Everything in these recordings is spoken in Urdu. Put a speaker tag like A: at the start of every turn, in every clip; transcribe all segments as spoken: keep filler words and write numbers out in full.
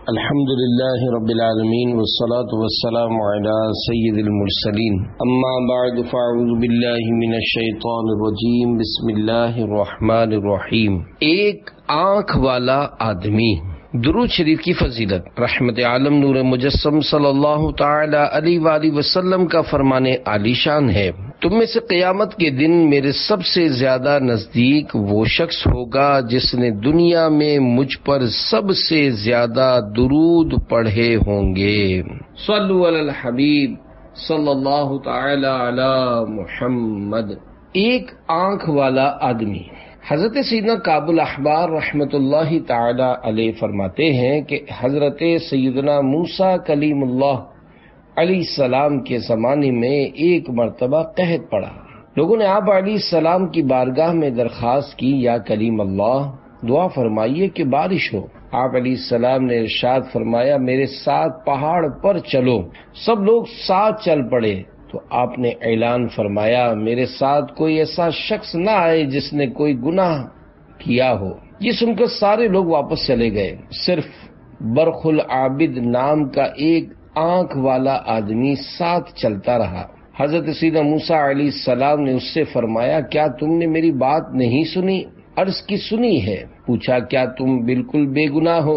A: الحمد لله رب العالمين والصلاة والسلام على سيد المرسلين اما بعد فاعوذ بالله من الشیطان الرجیم بسم اللہ الرحمن الرحیم۔ ایک آنکھ والا آدمی۔ درود شریف کی فضیلت۔ رحمت عالم نور مجسم صلی اللہ تعالی علیہ وآلہ وسلم کا فرمان عالی شان ہے، تم میں سے قیامت کے دن میرے سب سے زیادہ نزدیک وہ شخص ہوگا جس نے دنیا میں مجھ پر سب سے زیادہ درود پڑھے ہوں گے۔ صلو علی الحبیب صلی اللہ تعالی علی محمد۔ ایک آنکھ والا آدمی۔ حضرت سیدنا کعب الاحبار رحمۃ اللہ تعالی علیہ فرماتے ہیں کہ حضرت سیدنا موسیٰ کلیم اللہ علیہ السلام کے زمانے میں ایک مرتبہ قحط پڑا۔ لوگوں نے آپ علیہ السلام کی بارگاہ میں درخواست کی، یا کلیم اللہ دعا فرمائیے کہ بارش ہو۔ آپ علیہ السلام نے ارشاد فرمایا میرے ساتھ پہاڑ پر چلو۔ سب لوگ ساتھ چل پڑے تو آپ نے اعلان فرمایا میرے ساتھ کوئی ایسا شخص نہ آئے جس نے کوئی گناہ کیا ہو۔ یہ سن کر سارے لوگ واپس چلے گئے، صرف برخ العابد نام کا ایک آنکھ والا آدمی ساتھ چلتا رہا۔ حضرت سیدنا موسیٰ علیہ السلام نے اس سے فرمایا کیا تم نے میری بات نہیں سنی؟ عرض کی سنی ہے۔ پوچھا کیا تم بالکل بے گناہ ہو؟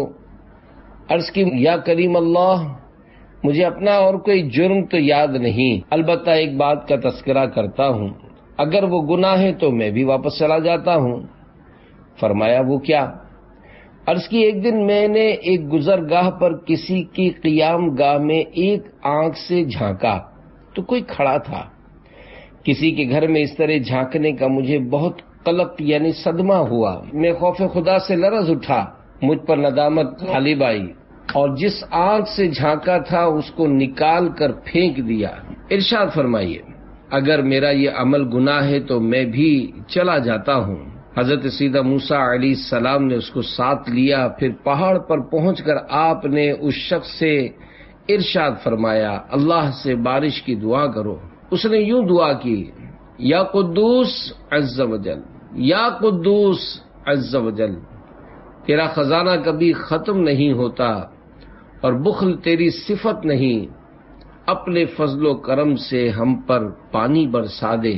A: عرض کی یا کریم اللہ مجھے اپنا اور کوئی جرم تو یاد نہیں، البتہ ایک بات کا تذکرہ کرتا ہوں، اگر وہ گناہ ہے تو میں بھی واپس چلا جاتا ہوں۔ فرمایا وہ کیا؟ عرض کی ایک دن میں نے ایک گزرگاہ پر کسی کی قیام گاہ میں ایک آنکھ سے جھانکا تو کوئی کھڑا تھا۔ کسی کے گھر میں اس طرح جھانکنے کا مجھے بہت قلق یعنی صدمہ ہوا، میں خوف خدا سے لرز اٹھا، مجھ پر ندامت غالب آئی اور جس آنکھ سے جھانکا تھا اس کو نکال کر پھینک دیا۔ ارشاد فرمائیے اگر میرا یہ عمل گناہ ہے تو میں بھی چلا جاتا ہوں۔ حضرت سیدنا موسیٰ علیہ السلام نے اس کو ساتھ لیا، پھر پہاڑ پر پہنچ کر آپ نے اس شخص سے ارشاد فرمایا اللہ سے بارش کی دعا کرو۔ اس نے یوں دعا کی یا قدوس عز وجل، یا قدوس عز وجل، تیرا خزانہ کبھی ختم نہیں ہوتا اور بخل تیری صفت نہیں، اپنے فضل و کرم سے ہم پر پانی برسا دے۔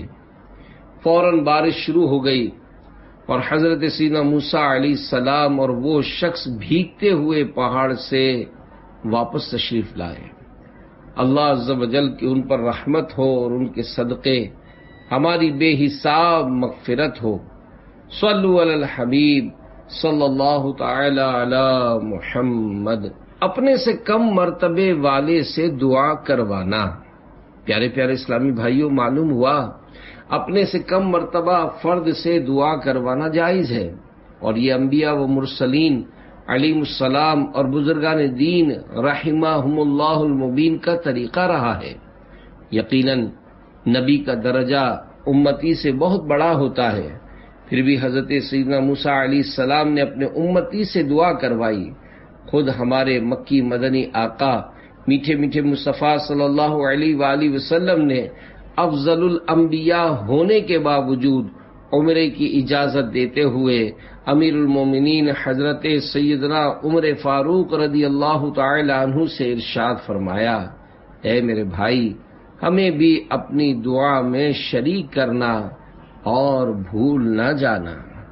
A: فوراً بارش شروع ہو گئی اور حضرت سیدنا موسیٰ علیہ السلام اور وہ شخص بھیگتے ہوئے پہاڑ سے واپس تشریف لائے۔ اللہ عز و جل کی ان پر رحمت ہو اور ان کے صدقے ہماری بے حساب مغفرت ہو۔ صلو علی الحبیب صلی اللہ تعالی علی محمد۔ اپنے سے کم مرتبے والے سے دعا کروانا۔ پیارے پیارے اسلامی بھائیوں، معلوم ہوا اپنے سے کم مرتبہ فرد سے دعا کروانا جائز ہے، اور یہ انبیاء و مرسلین علیہم السلام اور بزرگان دین رحمہم اللہ المبین کا طریقہ رہا ہے۔ یقیناً نبی کا درجہ امتی سے بہت بڑا ہوتا ہے، پھر بھی حضرت سیدنا موسیٰ علیہ السلام نے اپنے امتی سے دعا کروائی۔ خود ہمارے مکی مدنی آقا میٹھے میٹھے مصطفیٰ صلی اللہ علیہ وآلہ وسلم نے افضل الانبیاء ہونے کے باوجود عمرے کی اجازت دیتے ہوئے امیر المومنین حضرت سیدنا عمر فاروق رضی اللہ تعالی عنہ سے ارشاد فرمایا اے میرے بھائی ہمیں بھی اپنی دعا میں شریک کرنا اور بھول نہ جانا۔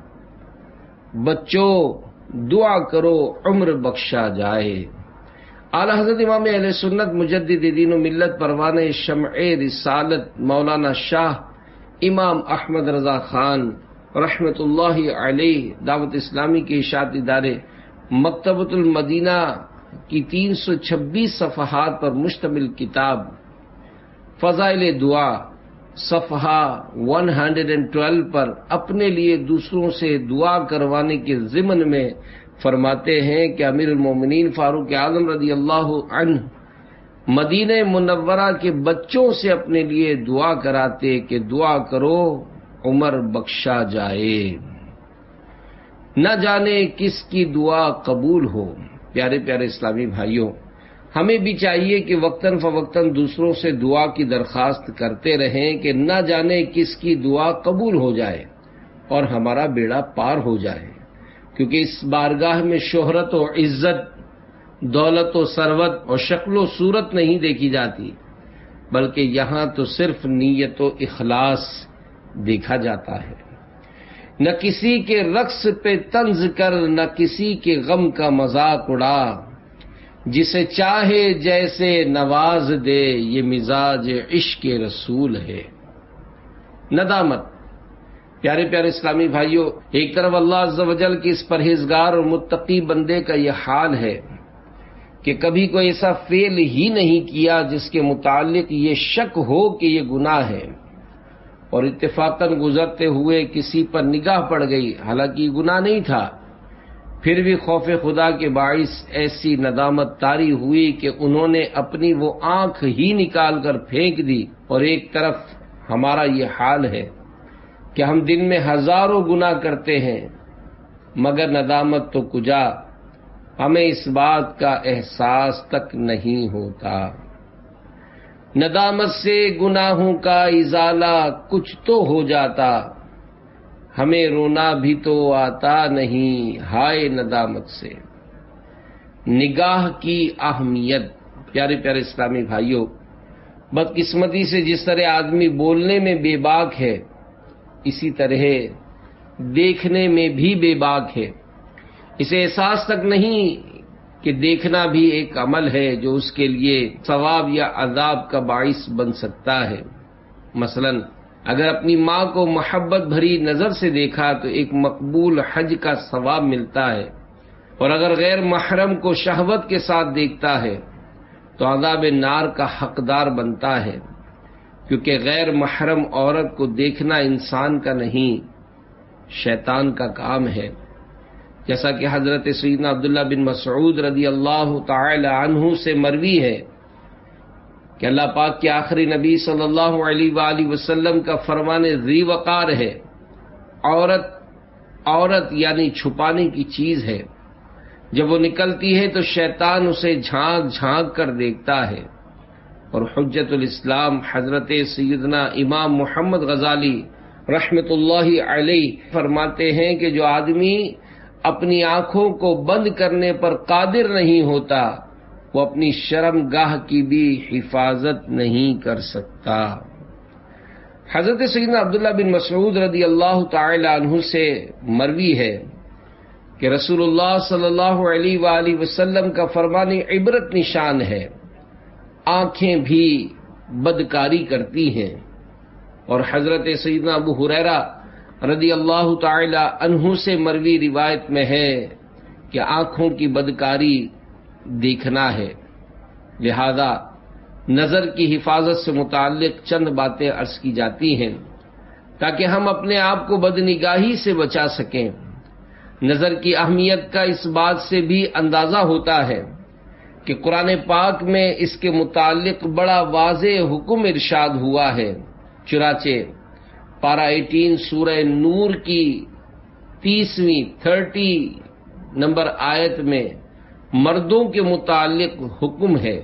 A: بچوں دعا کرو عمر بخشا جائے۔ اعلی حضرت امام اہل سنت مجدد دین و ملت پروانہ شمع رسالت مولانا شاہ امام احمد رضا خان رحمت اللہ علیہ دعوت اسلامی کے اشاعتی ادارے مکتبۃ المدینہ کی تین سو چھبیس صفحات پر مشتمل کتاب فضائل دعا صفحہ ایک سو بارہ پر اپنے لیے دوسروں سے دعا کروانے کے ضمن میں فرماتے ہیں کہ امیر المومنین فاروق اعظم رضی اللہ عنہ مدینہ منورہ کے بچوں سے اپنے لیے دعا کراتے کہ دعا کرو عمر بخشا جائے، نہ جانے کس کی دعا قبول ہو۔ پیارے پیارے اسلامی بھائیوں، ہمیں بھی چاہیے کہ وقتاً فوقتاً دوسروں سے دعا کی درخواست کرتے رہیں کہ نہ جانے کس کی دعا قبول ہو جائے اور ہمارا بیڑا پار ہو جائے، کیونکہ اس بارگاہ میں شہرت و عزت دولت و ثروت اور شکل و صورت نہیں دیکھی جاتی، بلکہ یہاں تو صرف نیت و اخلاص دیکھا جاتا ہے۔ نہ کسی کے رقص پہ طنز کر، نہ کسی کے غم کا مذاق اڑا، جسے چاہے جیسے نواز دے، یہ مزاج عشق رسول ہے۔ ندامت، پیارے پیارے اسلامی بھائیوں، ایک طرف اللہ عز و جل کے اس پرہیزگار اور متقی بندے کا یہ حال ہے کہ کبھی کوئی ایسا فعل ہی نہیں کیا جس کے متعلق یہ شک ہو کہ یہ گناہ ہے، اور اتفاقاً گزرتے ہوئے کسی پر نگاہ پڑ گئی، حالانکہ یہ گناہ نہیں تھا، پھر بھی خوف خدا کے باعث ایسی ندامت طاری ہوئی کہ انہوں نے اپنی وہ آنکھ ہی نکال کر پھینک دی۔ اور ایک طرف ہمارا یہ حال ہے کہ ہم دن میں ہزاروں گناہ کرتے ہیں، مگر ندامت تو کجا، ہمیں اس بات کا احساس تک نہیں ہوتا۔ ندامت سے گناہوں کا ازالہ کچھ تو ہو جاتا، ہمیں رونا بھی تو آتا نہیں ہائے ندامت سے۔ نگاہ کی اہمیت، پیارے پیارے اسلامی بھائیوں، بدقسمتی سے جس طرح آدمی بولنے میں بے باک ہے، اسی طرح دیکھنے میں بھی بے باک ہے۔ اسے احساس تک نہیں کہ دیکھنا بھی ایک عمل ہے جو اس کے لیے ثواب یا عذاب کا باعث بن سکتا ہے۔ مثلا اگر اپنی ماں کو محبت بھری نظر سے دیکھا تو ایک مقبول حج کا ثواب ملتا ہے، اور اگر غیر محرم کو شہوت کے ساتھ دیکھتا ہے تو عذاب نار کا حقدار بنتا ہے، کیونکہ غیر محرم عورت کو دیکھنا انسان کا نہیں، شیطان کا کام ہے۔ جیسا کہ حضرت سیدنا عبداللہ بن مسعود رضی اللہ تعالی عنہ سے مروی ہے کہ اللہ پاک کے آخری نبی صلی اللہ علیہ وآلہ وسلم کا فرمان ذی وقار ہے، عورت عورت یعنی چھپانے کی چیز ہے، جب وہ نکلتی ہے تو شیطان اسے جھانک جھانک کر دیکھتا ہے۔ اور حجت الاسلام حضرت سیدنا امام محمد غزالی رحمت اللہ علیہ فرماتے ہیں کہ جو آدمی اپنی آنکھوں کو بند کرنے پر قادر نہیں ہوتا، وہ اپنی شرم گاہ کی بھی حفاظت نہیں کر سکتا۔ حضرت سیدنا عبداللہ بن مسعود رضی اللہ تعالی عنہ سے مروی ہے کہ رسول اللہ صلی اللہ علیہ وآلہ وسلم کا فرمان عبرت نشان ہے، آنکھیں بھی بدکاری کرتی ہیں۔ اور حضرت سیدنا ابو ہریرہ رضی اللہ تعالی عنہ سے مروی روایت میں ہے کہ آنکھوں کی بدکاری دیکھنا ہے، لہذا نظر کی حفاظت سے متعلق چند باتیں عرض کی جاتی ہیں تاکہ ہم اپنے آپ کو بدنگاہی سے بچا سکیں۔ نظر کی اہمیت کا اس بات سے بھی اندازہ ہوتا ہے کہ قرآن پاک میں اس کے متعلق بڑا واضح حکم ارشاد ہوا ہے، چنانچہ پارہ اٹھارہ سورہ نور کی تیسویں تھرٹی نمبر آیت میں مردوں کے متعلق حکم ہے،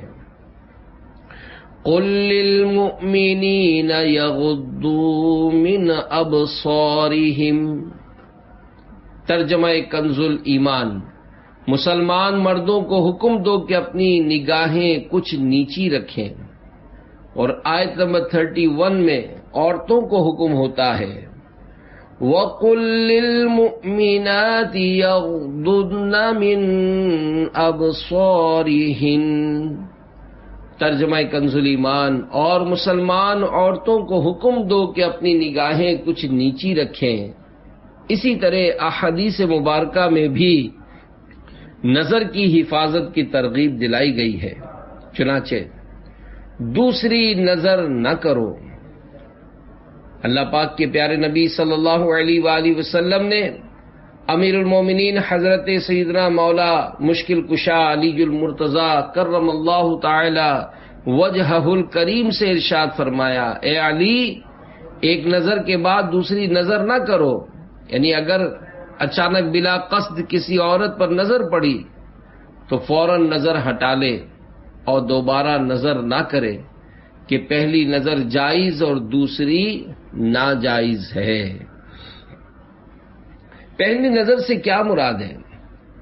A: قُل لِّلْمُؤْمِنِينَ يَغُضُّوا مِنْ أَبْصَارِهِمْ۔ ترجمہ کنز الایمان، مسلمان مردوں کو حکم دو کہ اپنی نگاہیں کچھ نیچی رکھیں، اور آیت نمبر تھرٹی ون میں عورتوں کو حکم ہوتا ہے، وَقُل لِّلْمُؤْمِنَاتِ يَغْضُضْنَ مِنْ أَبْصَارِهِنَّ۔ ترجمہ کنز الایمان، اور مسلمان عورتوں کو حکم دو کہ اپنی نگاہیں کچھ نیچی رکھیں۔ اسی طرح احادیث مبارکہ میں بھی نظر کی حفاظت کی ترغیب دلائی گئی ہے، چنانچہ دوسری نظر نہ کرو۔ اللہ پاک کے پیارے نبی صلی اللہ علیہ وآلہ وسلم نے امیر المومنین حضرت سیدنا مولا مشکل کشا علی المرتضیٰ کرم اللہ تعالی وجہہ الکریم سے ارشاد فرمایا، اے علی، ایک نظر کے بعد دوسری نظر نہ کرو، یعنی اگر اچانک بلا قصد کسی عورت پر نظر پڑی تو فوراً نظر ہٹا لے اور دوبارہ نظر نہ کرے، کہ پہلی نظر جائز اور دوسری ناجائز ہے۔ پہلی نظر سے کیا مراد ہے؟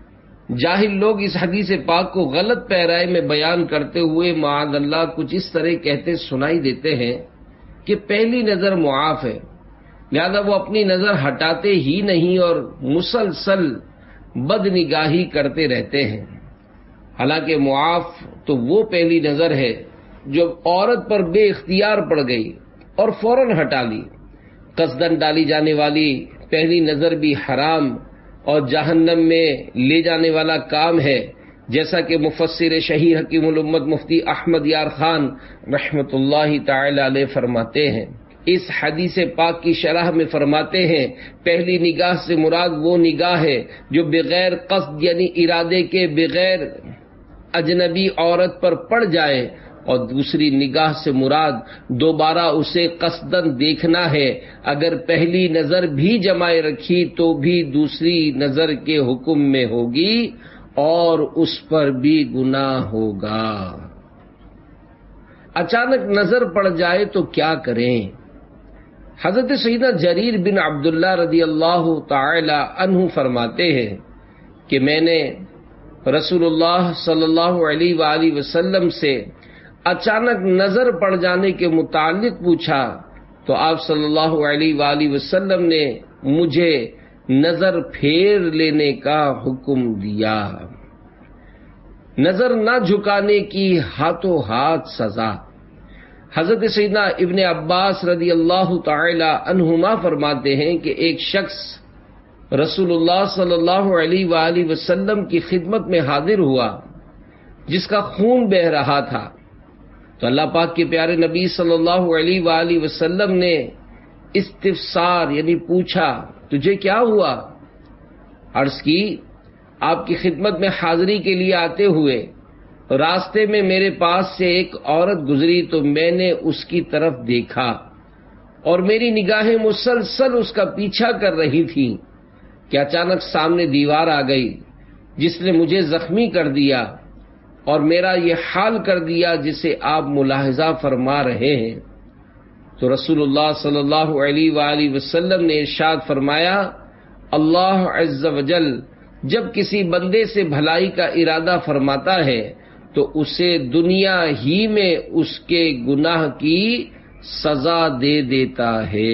A: جاہل لوگ اس حدیث پاک کو غلط پیرائی میں بیان کرتے ہوئے معاذ اللہ کچھ اس طرح کہتے سنائی دیتے ہیں کہ پہلی نظر معاف ہے، لہذا وہ اپنی نظر ہٹاتے ہی نہیں اور مسلسل بد نگاہی کرتے رہتے ہیں۔ حالانکہ معاف تو وہ پہلی نظر ہے جو عورت پر بے اختیار پڑ گئی اور فوراً ہٹا لی۔ قصدن ڈالی جانے والی پہلی نظر بھی حرام اور جہنم میں لے جانے والا کام ہے، جیسا کہ مفسر شہیر حکیم الامت مفتی احمد یار خان رحمت اللہ تعالی علیہ فرماتے ہیں۔ اس حدیث پاک کی شرح میں فرماتے ہیں پہلی نگاہ سے مراد وہ نگاہ ہے جو بغیر قصد یعنی ارادے کے بغیر اجنبی عورت پر پڑ جائے، اور دوسری نگاہ سے مراد دوبارہ اسے قصدن دیکھنا ہے، اگر پہلی نظر بھی جمائے رکھی تو بھی دوسری نظر کے حکم میں ہوگی اور اس پر بھی گناہ ہوگا۔ اچانک نظر پڑ جائے تو کیا کریں؟ حضرت سیدنا جریر بن عبداللہ رضی اللہ تعالی عنہ فرماتے ہیں کہ میں نے رسول اللہ صلی اللہ علیہ وآلہ وسلم سے اچانک نظر پڑ جانے کے متعلق پوچھا تو آپ صلی اللہ علیہ وآلہ وسلم نے مجھے نظر پھیر لینے کا حکم دیا۔ نظر نہ جھکانے کی ہاتھوں ہاتھ سزا۔ حضرت سیدنا ابن عباس رضی اللہ تعالی عنہما فرماتے ہیں کہ ایک شخص رسول اللہ صلی اللہ علیہ وآلہ وسلم کی خدمت میں حاضر ہوا جس کا خون بہہ رہا تھا، تو اللہ پاک کے پیارے نبی صلی اللہ علیہ وآلہ وسلم نے استفسار یعنی پوچھا تجھے کیا ہوا؟ عرض کی آپ کی خدمت میں حاضری کے لیے آتے ہوئے راستے میں میرے پاس سے ایک عورت گزری تو میں نے اس کی طرف دیکھا اور میری نگاہیں مسلسل اس کا پیچھا کر رہی تھیں کہ اچانک سامنے دیوار آ گئی جس نے مجھے زخمی کر دیا اور میرا یہ حال کر دیا جسے آپ ملاحظہ فرما رہے ہیں۔ تو رسول اللہ صلی اللہ علیہ وآلہ وسلم نے ارشاد فرمایا اللہ عز وجل جب کسی بندے سے بھلائی کا ارادہ فرماتا ہے تو اسے دنیا ہی میں اس کے گناہ کی سزا دے دیتا ہے۔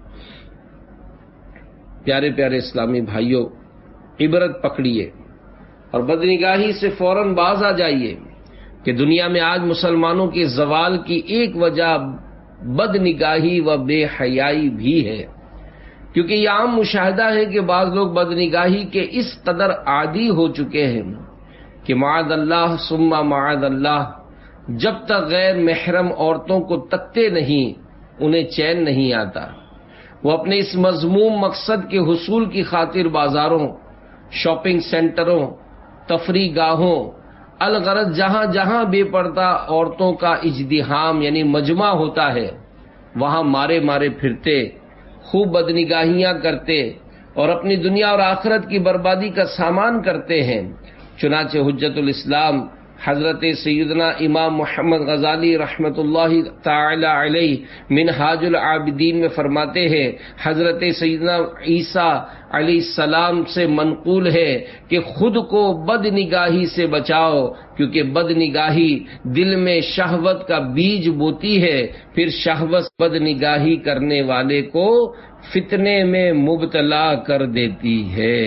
A: پیارے پیارے اسلامی بھائیوں، عبرت پکڑیے اور بدنگاہی سے فوراً باز آ جائیے کہ دنیا میں آج مسلمانوں کے زوال کی ایک وجہ بدنگاہی و بے حیائی بھی ہے، کیونکہ یہ عام مشاہدہ ہے کہ بعض لوگ بدنگاہی کے اس قدر عادی ہو چکے ہیں کہ معاذ اللہ ثم معاذ اللہ جب تک غیر محرم عورتوں کو تکتے نہیں انہیں چین نہیں آتا۔ وہ اپنے اس مذموم مقصد کے حصول کی خاطر بازاروں، شاپنگ سینٹروں، تفریح گاہوں، الغرض جہاں جہاں بے پردہ عورتوں کا اجتماع یعنی مجمع ہوتا ہے وہاں مارے مارے پھرتے، خوب بدنگاہیاں کرتے اور اپنی دنیا اور آخرت کی بربادی کا سامان کرتے ہیں۔ چنانچہ حجت الاسلام حضرت سیدنا امام محمد غزالی رحمت اللہ تعالی علیہ منہاج العابدین میں فرماتے ہیں حضرت سیدنا عیسیٰ علیہ السلام سے منقول ہے کہ خود کو بد نگاہی سے بچاؤ، کیونکہ بد نگاہی دل میں شہوت کا بیج بوتی ہے، پھر شہوت بد نگاہی کرنے والے کو فتنے میں مبتلا کر دیتی ہے۔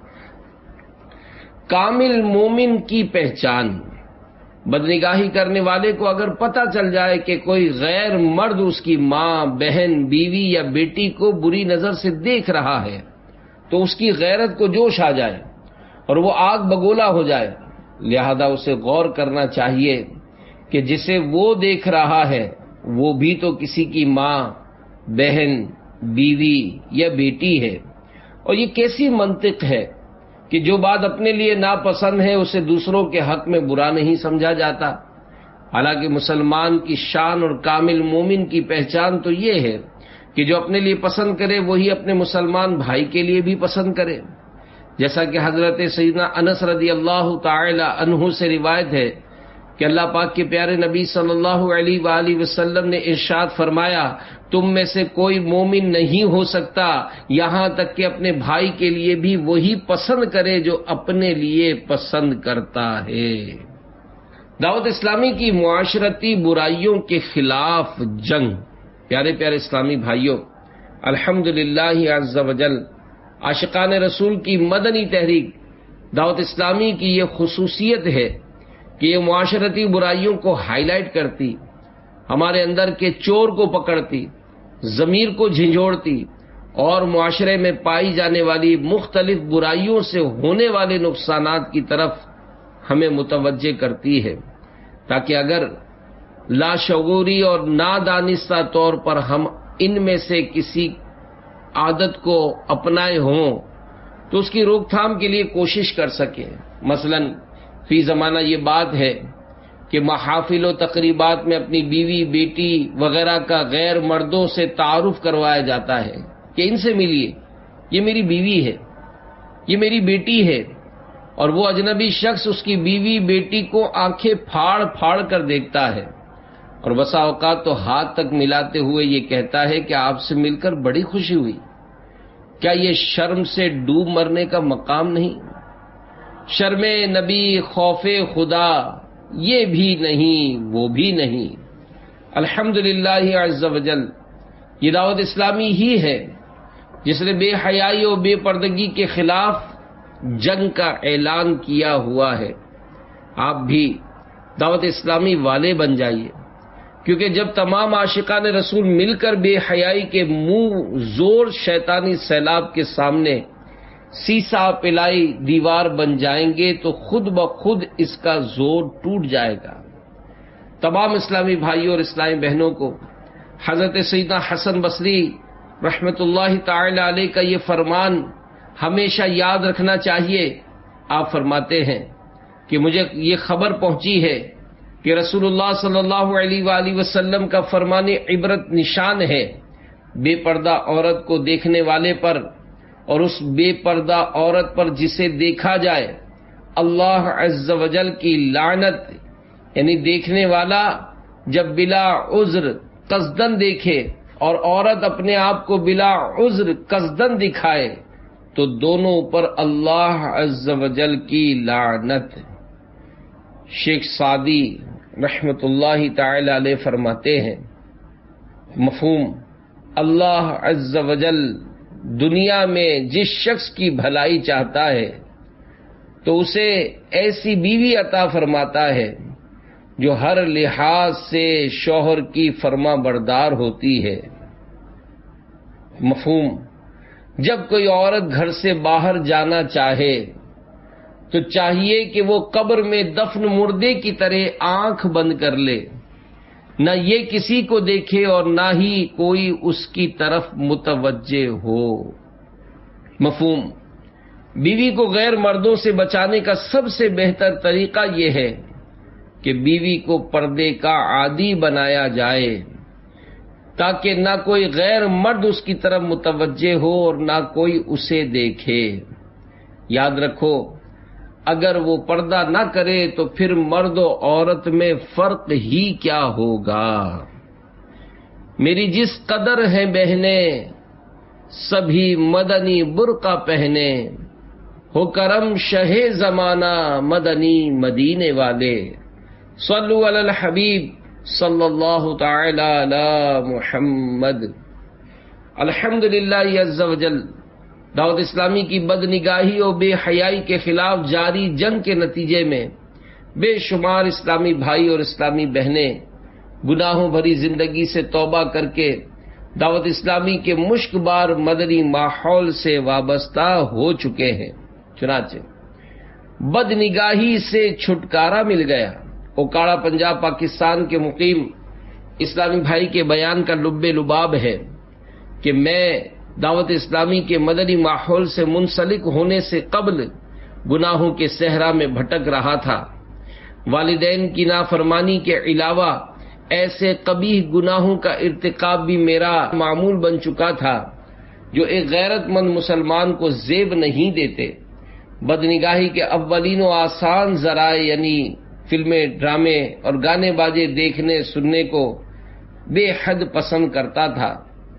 A: کامل مومن کی پہچان، بدنگاہی کرنے والے کو اگر پتہ چل جائے کہ کوئی غیر مرد اس کی ماں، بہن، بیوی یا بیٹی کو بری نظر سے دیکھ رہا ہے تو اس کی غیرت کو جوش آ جائے اور وہ آگ بگولا ہو جائے، لہذا اسے غور کرنا چاہیے کہ جسے وہ دیکھ رہا ہے وہ بھی تو کسی کی ماں، بہن، بیوی یا بیٹی ہے۔ اور یہ کیسی منطق ہے کہ جو بات اپنے لیے ناپسند ہے اسے دوسروں کے حق میں برا نہیں سمجھا جاتا، حالانکہ مسلمان کی شان اور کامل مومن کی پہچان تو یہ ہے کہ جو اپنے لیے پسند کرے وہی اپنے مسلمان بھائی کے لیے بھی پسند کرے، جیسا کہ حضرت سیدنا انس رضی اللہ تعالی عنہ سے روایت ہے کہ اللہ پاک کے پیارے نبی صلی اللہ علیہ وآلہ وسلم نے ارشاد فرمایا تم میں سے کوئی مومن نہیں ہو سکتا یہاں تک کہ اپنے بھائی کے لیے بھی وہی پسند کرے جو اپنے لیے پسند کرتا ہے۔ دعوت اسلامی کی معاشرتی برائیوں کے خلاف جنگ۔ پیارے پیارے اسلامی بھائیوں، الحمدللہ عز وجل عاشقان رسول کی مدنی تحریک دعوت اسلامی کی یہ خصوصیت ہے کہ یہ معاشرتی برائیوں کو ہائی لائٹ کرتی، ہمارے اندر کے چور کو پکڑتی، ضمیر کو جھنجھوڑتی اور معاشرے میں پائی جانے والی مختلف برائیوں سے ہونے والے نقصانات کی طرف ہمیں متوجہ کرتی ہے، تاکہ اگر لاشعوری اور نادانستہ طور پر ہم ان میں سے کسی عادت کو اپنائے ہوں تو اس کی روک تھام کے لیے کوشش کر سکیں۔ مثلا فی زمانہ یہ بات ہے کہ محافل و تقریبات میں اپنی بیوی بیٹی وغیرہ کا غیر مردوں سے تعارف کروایا جاتا ہے کہ ان سے ملیے، یہ میری بیوی ہے، یہ میری بیٹی ہے، اور وہ اجنبی شخص اس کی بیوی بیٹی کو آنکھیں پھاڑ پھاڑ کر دیکھتا ہے اور بسا اوقات تو ہاتھ تک ملاتے ہوئے یہ کہتا ہے کہ آپ سے مل کر بڑی خوشی ہوئی۔ کیا یہ شرم سے ڈوب مرنے کا مقام نہیں؟ شرم نبی، خوف خدا، یہ بھی نہیں وہ بھی نہیں۔ الحمدللہ عز وجل یہ دعوت اسلامی ہی ہے جس نے بے حیائی اور بے پردگی کے خلاف جنگ کا اعلان کیا ہوا ہے۔ آپ بھی دعوت اسلامی والے بن جائیے، کیونکہ جب تمام عاشقان رسول مل کر بے حیائی کے منہ زور شیطانی سیلاب کے سامنے سیسا پلائی دیوار بن جائیں گے تو خود بخود اس کا زور ٹوٹ جائے گا۔ تمام اسلامی بھائیوں اور اسلامی بہنوں کو حضرت سیدنا حسن بصری رحمت اللہ تعالی علیہ کا یہ فرمان ہمیشہ یاد رکھنا چاہیے۔ آپ فرماتے ہیں کہ مجھے یہ خبر پہنچی ہے کہ رسول اللہ صلی اللہ علیہ وآلہ وسلم کا فرمان عبرت نشان ہے بے پردہ عورت کو دیکھنے والے پر اور اس بے پردہ عورت پر جسے دیکھا جائے اللہ عز وجل کی لعنت، یعنی دیکھنے والا جب بلا عذر قصدن دیکھے اور عورت اپنے آپ کو بلا عذر قصدن دکھائے تو دونوں پر اللہ عز وجل کی لعنت۔ شیخ سعدی رحمت اللہ تعالی علیہ فرماتے ہیں مفہوم، اللہ عز وجل دنیا میں جس شخص کی بھلائی چاہتا ہے تو اسے ایسی بیوی عطا فرماتا ہے جو ہر لحاظ سے شوہر کی فرما بردار ہوتی ہے۔ مفہوم، جب کوئی عورت گھر سے باہر جانا چاہے تو چاہیے کہ وہ قبر میں دفن مردے کی طرح آنکھ بند کر لے، نہ یہ کسی کو دیکھے اور نہ ہی کوئی اس کی طرف متوجہ ہو۔ مفہوم، بیوی کو غیر مردوں سے بچانے کا سب سے بہتر طریقہ یہ ہے کہ بیوی کو پردے کا عادی بنایا جائے تاکہ نہ کوئی غیر مرد اس کی طرف متوجہ ہو اور نہ کوئی اسے دیکھے۔ یاد رکھو، اگر وہ پردہ نہ کرے تو پھر مرد و عورت میں فرق ہی کیا ہوگا۔ میری جس قدر ہیں بہنیں سبھی مدنی برقع پہنے، ہو کرم شہ زمانہ مدنی مدینے والے، صلو علی الحبیب صلی اللہ تعالی علی محمد۔ الحمدللہ عز وجل دعوت اسلامی کی بدنگاہی اور بے حیائی کے خلاف جاری جنگ کے نتیجے میں بے شمار اسلامی بھائی اور اسلامی بہنیں گناہوں بھری زندگی سے توبہ کر کے دعوت اسلامی کے مشک بار مدنی ماحول سے وابستہ ہو چکے ہیں۔ چنانچہ بدنگاہی سے چھٹکارا مل گیا۔ اوکاڑا پنجاب پاکستان کے مقیم اسلامی بھائی کے بیان کا لب لباب ہے کہ میں دعوت اسلامی کے مدنی ماحول سے منسلک ہونے سے قبل گناہوں کے صحرا میں بھٹک رہا تھا۔ والدین کی نافرمانی کے علاوہ ایسے قبیح گناہوں کا ارتکاب بھی میرا معمول بن چکا تھا جو ایک غیرت مند مسلمان کو زیب نہیں دیتے۔ بدنگاہی کے اولین و آسان ذرائع یعنی فلمیں، ڈرامے اور گانے باجے دیکھنے سننے کو بے حد پسند کرتا تھا۔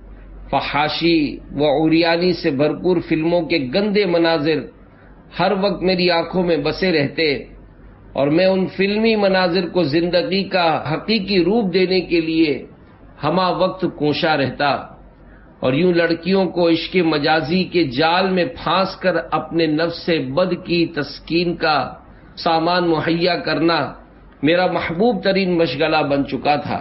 A: فحاشی و عریانی سے بھرپور فلموں کے گندے مناظر ہر وقت میری آنکھوں میں بسے رہتے اور میں ان فلمی مناظر کو زندگی کا حقیقی روپ دینے کے لیے ہمہ وقت کوشاں رہتا، اور یوں لڑکیوں کو عشق مجازی کے جال میں پھانس کر اپنے نفس سے بد کی تسکین کا سامان مہیا کرنا میرا محبوب ترین مشغلہ بن چکا تھا۔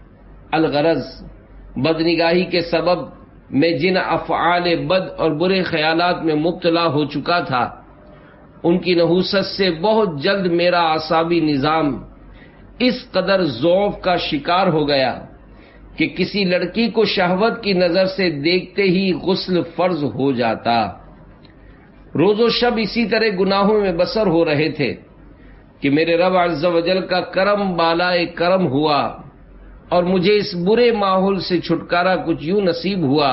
A: الغرض بدنگاہی کے سبب میں جن افعال بد اور برے خیالات میں مبتلا ہو چکا تھا، ان کی نحوست سے بہت جلد میرا اعصابی نظام اس قدر ضعف کا شکار ہو گیا کہ کسی لڑکی کو شہوت کی نظر سے دیکھتے ہی غسل فرض ہو جاتا۔ روز و شب اسی طرح گناہوں میں بسر ہو رہے تھے کہ میرے رب عز و جل کا کرم بالائے کرم ہوا اور مجھے اس برے ماحول سے چھٹکارا کچھ یوں نصیب ہوا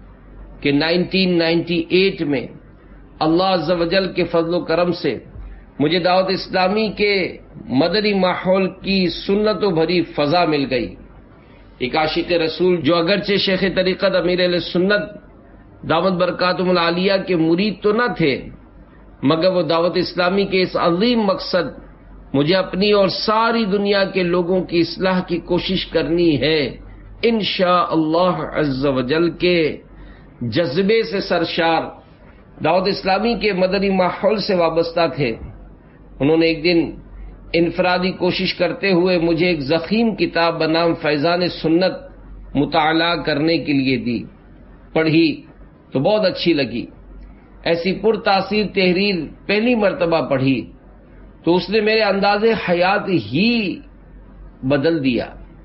A: کہ نائنٹین نائنٹی ایٹ میں اللہ عز و جل کے فضل و کرم سے مجھے دعوت اسلامی کے مدنی ماحول کی سنت و بھری فضا مل گئی۔ ایک عاشق رسول جو اگرچہ شیخ طریقت امیر اہل سنت دعوت برکاتہم العالیہ کے مرید تو نہ تھے، مگر وہ دعوت اسلامی کے اس عظیم مقصد مجھے اپنی اور ساری دنیا کے لوگوں کی اصلاح کی کوشش کرنی ہے انشاءاللہ عز و جل کے جذبے سے سرشار دعوت اسلامی کے مدنی ماحول سے وابستہ تھے۔ انہوں نے ایک دن انفرادی کوشش کرتے ہوئے مجھے ایک ضخیم کتاب بنام فیضان سنت مطالعہ کرنے کے لیے دی۔ پڑھی تو بہت اچھی لگی۔ ایسی پر تاثیر تحریر پہلی مرتبہ پڑھی تو اس نے میرے انداز حیات ہی بدل دیا،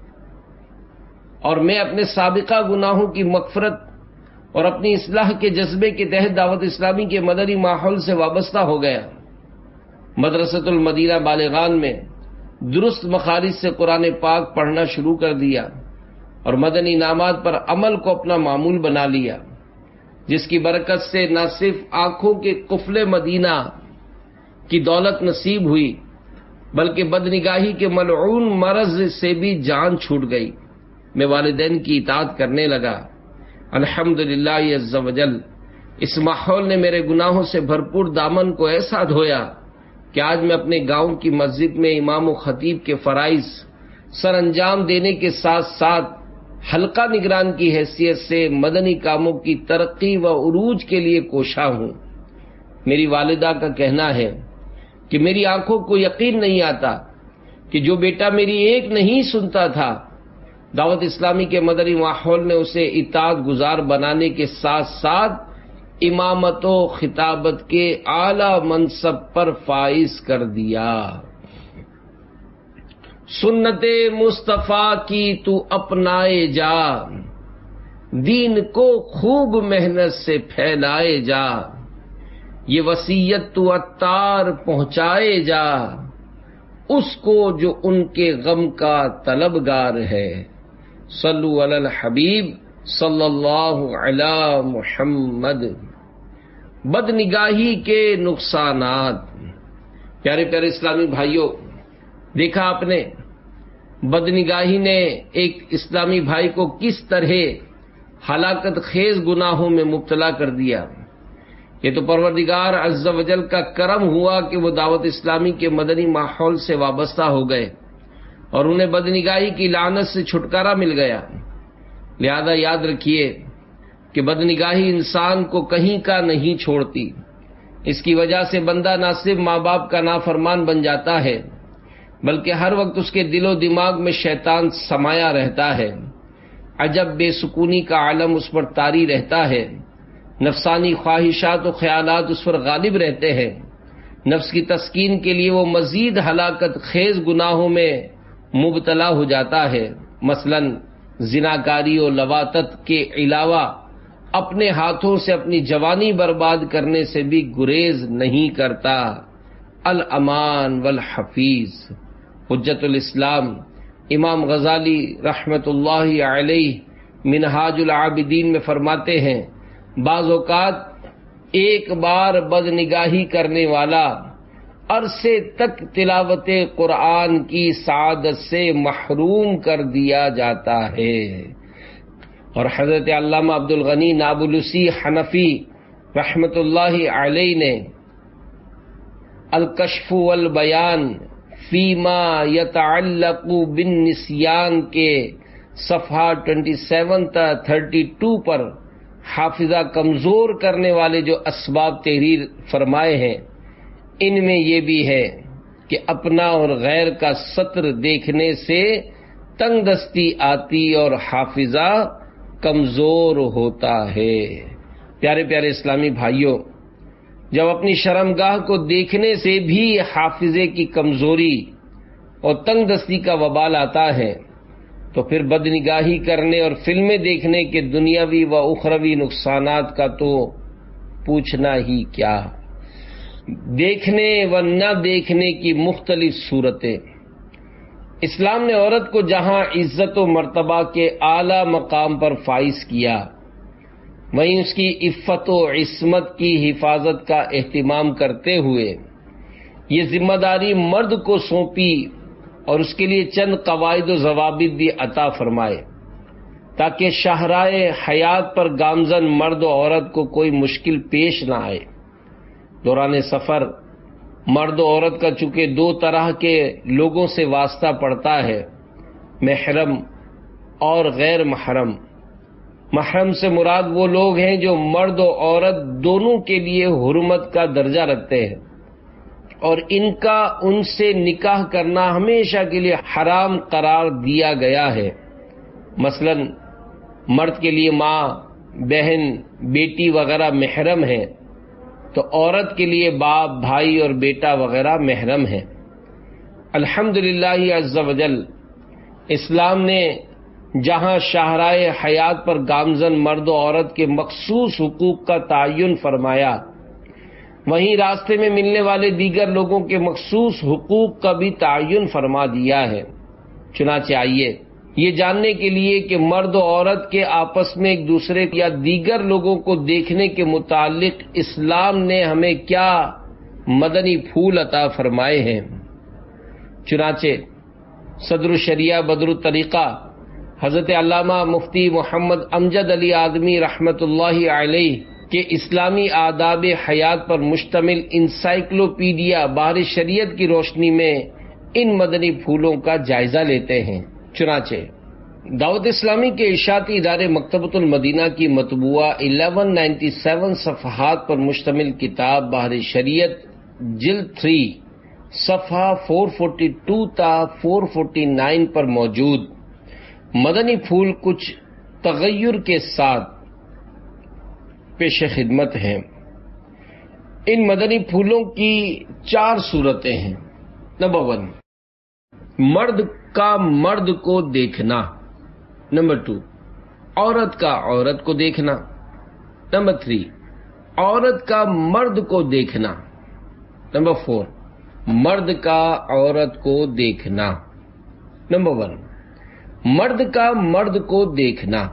A: اور میں اپنے سابقہ گناہوں کی مغفرت اور اپنی اصلاح کے جذبے کے تحت دعوت اسلامی کے مدنی ماحول سے وابستہ ہو گیا۔ مدرسۃ المدینہ بالغان میں درست مخارج سے قرآن پاک پڑھنا شروع کر دیا اور مدنی انعامات پر عمل کو اپنا معمول بنا لیا، جس کی برکت سے نہ صرف آنکھوں کے قفل مدینہ کی دولت نصیب ہوئی بلکہ بدنگاہی کے ملعون مرض سے بھی جان چھوٹ گئی۔ میں والدین کی اطاعت کرنے لگا۔ الحمدللہ عز و جل اس ماحول نے میرے گناہوں سے بھرپور دامن کو ایسا دھویا کہ آج میں اپنے گاؤں کی مسجد میں امام و خطیب کے فرائض سر انجام دینے کے ساتھ ساتھ حلقہ نگران کی حیثیت سے مدنی کاموں کی ترقی و عروج کے لیے کوشاں ہوں۔ میری والدہ کا کہنا ہے کہ میری آنکھوں کو یقین نہیں آتا کہ جو بیٹا میری ایک نہیں سنتا تھا، دعوت اسلامی کے مدنی ماحول نے اسے اطاعت گزار بنانے کے ساتھ ساتھ امامت و خطابت کے اعلی منصب پر فائز کر دیا۔ سنت مصطفیٰ کی تو اپنائے جا، دین کو خوب محنت سے پھیلائے جا، یہ وصیت تو عطار پہنچائے جا، اس کو جو ان کے غم کا طلبگار ہے۔ صلو علی الحبیب صلی اللہ علی محمد۔ بدنگاہی کے نقصانات۔ پیارے پیارے اسلامی بھائیوں، دیکھا آپ نے بدنگاہی نے ایک اسلامی بھائی کو کس طرح ہلاکت خیز گناہوں میں مبتلا کر دیا۔ یہ تو پروردگار عز و جل کا کرم ہوا کہ وہ دعوت اسلامی کے مدنی ماحول سے وابستہ ہو گئے اور انہیں بدنگاہی کی لعنت سے چھٹکارا مل گیا۔ لہذا یاد رکھیے کہ بدنگاہی انسان کو کہیں کا نہیں چھوڑتی۔ اس کی وجہ سے بندہ نہ صرف ماں باپ کا نافرمان بن جاتا ہے بلکہ ہر وقت اس کے دل و دماغ میں شیطان سمایا رہتا ہے۔ عجب بے سکونی کا عالم اس پر طاری رہتا ہے۔ نفسانی خواہشات و خیالات اس پر غالب رہتے ہیں۔ نفس کی تسکین کے لیے وہ مزید ہلاکت خیز گناہوں میں مبتلا ہو جاتا ہے۔ مثلا زناکاری و لواطت کے علاوہ اپنے ہاتھوں سے اپنی جوانی برباد کرنے سے بھی گریز نہیں کرتا۔ الامان والحفیظ۔ حجت الاسلام امام غزالی رحمت اللہ علیہ منہاج العابدین میں فرماتے ہیں، بعض اوقات ایک بار بدنگاہی کرنے والا عرصے تک تلاوت قرآن کی سعادت سے محروم کر دیا جاتا ہے۔ اور حضرت علامہ عبد الغنی نابلسی حنفی رحمت اللہ علیہ نے الکشف والبیان فیما یتعلق بالنسیان کے صفحہ ستائیس تا بتیس پر حافظہ کمزور کرنے والے جو اسباب تحریر فرمائے ہیں، ان میں یہ بھی ہے کہ اپنا اور غیر کا سطر دیکھنے سے تنگ دستی آتی اور حافظہ کمزور ہوتا ہے۔ پیارے پیارے اسلامی بھائیوں، جب اپنی شرمگاہ کو دیکھنے سے بھی حافظے کی کمزوری اور تنگ دستی کا وبال آتا ہے تو پھر بدنگاہی کرنے اور فلمیں دیکھنے کے دنیاوی و اخروی نقصانات کا تو پوچھنا ہی کیا۔ دیکھنے و نہ دیکھنے کی مختلف صورتیں۔ اسلام نے عورت کو جہاں عزت و مرتبہ کے اعلیٰ مقام پر فائز کیا، وہیں اس کی عفت و عصمت کی حفاظت کا اہتمام کرتے ہوئے یہ ذمہ داری مرد کو سونپی اور اس کے لیے چند قواعد و ضوابط بھی عطا فرمائے تاکہ شاہراہ حیات پر گامزن مرد و عورت کو کوئی مشکل پیش نہ آئے۔ دوران سفر مرد و عورت کا چونکہ دو طرح کے لوگوں سے واسطہ پڑتا ہے، محرم اور غیر محرم۔ محرم سے مراد وہ لوگ ہیں جو مرد و عورت دونوں کے لیے حرمت کا درجہ رکھتے ہیں اور ان کا ان سے نکاح کرنا ہمیشہ کے لیے حرام قرار دیا گیا ہے۔ مثلا مرد کے لیے ماں، بہن، بیٹی وغیرہ محرم ہیں تو عورت کے لیے باپ، بھائی اور بیٹا وغیرہ محرم ہیں۔ الحمدللہ عز وجل اسلام نے جہاں شاہراہ حیات پر گامزن مرد و عورت کے مخصوص حقوق کا تعین فرمایا، وہیں راستے میں ملنے والے دیگر لوگوں کے مخصوص حقوق کا بھی تعین فرما دیا ہے۔ چنانچہ آئیے یہ جاننے کے لیے کہ مرد و عورت کے آپس میں ایک دوسرے یا دیگر لوگوں کو دیکھنے کے متعلق اسلام نے ہمیں کیا مدنی پھول عطا فرمائے ہیں۔ چنانچہ صدر الشریعہ بدر الطریقہ حضرت علامہ مفتی محمد امجد علی آدمی رحمت اللہ علیہ کے اسلامی آداب حیات پر مشتمل انسائکلوپیڈیا بحر شریعت کی روشنی میں ان مدنی پھولوں کا جائزہ لیتے ہیں۔ چنانچہ دعوت اسلامی کے اشاعتی ادارے مکتبۃ المدینہ کی مطبوعہ الیون نائنٹی سیون صفحات پر مشتمل کتاب بحر شریعت جلد تھری صفحہ فور فورٹی ٹو تا فور فورٹی نائن پر موجود مدنی پھول کچھ تغیر کے ساتھ پیش خدمت ہیں۔ ان مدنی پھولوں کی چار صورتیں ہیں۔ نمبر ون، مرد کا مرد کو دیکھنا۔ نمبر ٹو، عورت کا عورت کو دیکھنا۔ نمبر تھری، عورت کا مرد کو دیکھنا۔ نمبر فور، مرد کا عورت کو دیکھنا۔ نمبر ون، مرد کا مرد کو دیکھنا۔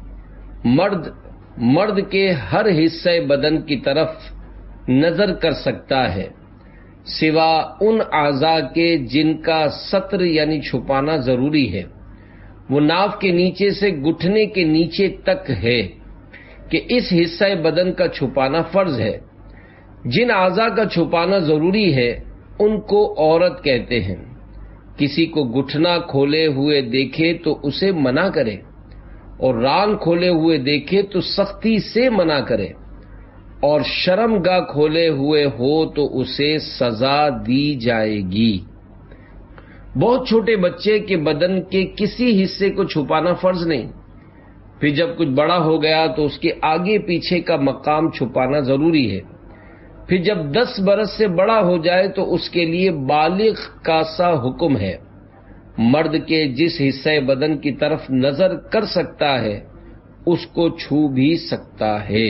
A: مرد مرد کے ہر حصے بدن کی طرف نظر کر سکتا ہے سوا ان اعضاء کے جن کا ستر یعنی چھپانا ضروری ہے۔ وہ ناف کے نیچے سے گھٹنے کے نیچے تک ہے کہ اس حصہ بدن کا چھپانا فرض ہے۔ جن اعضاء کا چھپانا ضروری ہے ان کو عورت کہتے ہیں۔ کسی کو گھٹنا کھولے ہوئے دیکھے تو اسے منع کرے اور ران کھولے ہوئے دیکھے تو سختی سے منع کرے اور شرمگاہ کھولے ہوئے ہو تو اسے سزا دی جائے گی۔ بہت چھوٹے بچے کے بدن کے کسی حصے کو چھپانا فرض نہیں، پھر جب کچھ بڑا ہو گیا تو اس کے آگے پیچھے کا مقام چھپانا ضروری ہے، پھر جب دس برس سے بڑا ہو جائے تو اس کے لیے بالغ کا سا حکم ہے۔ مرد کے جس حصے بدن کی طرف نظر کر سکتا ہے اس کو چھو بھی سکتا ہے۔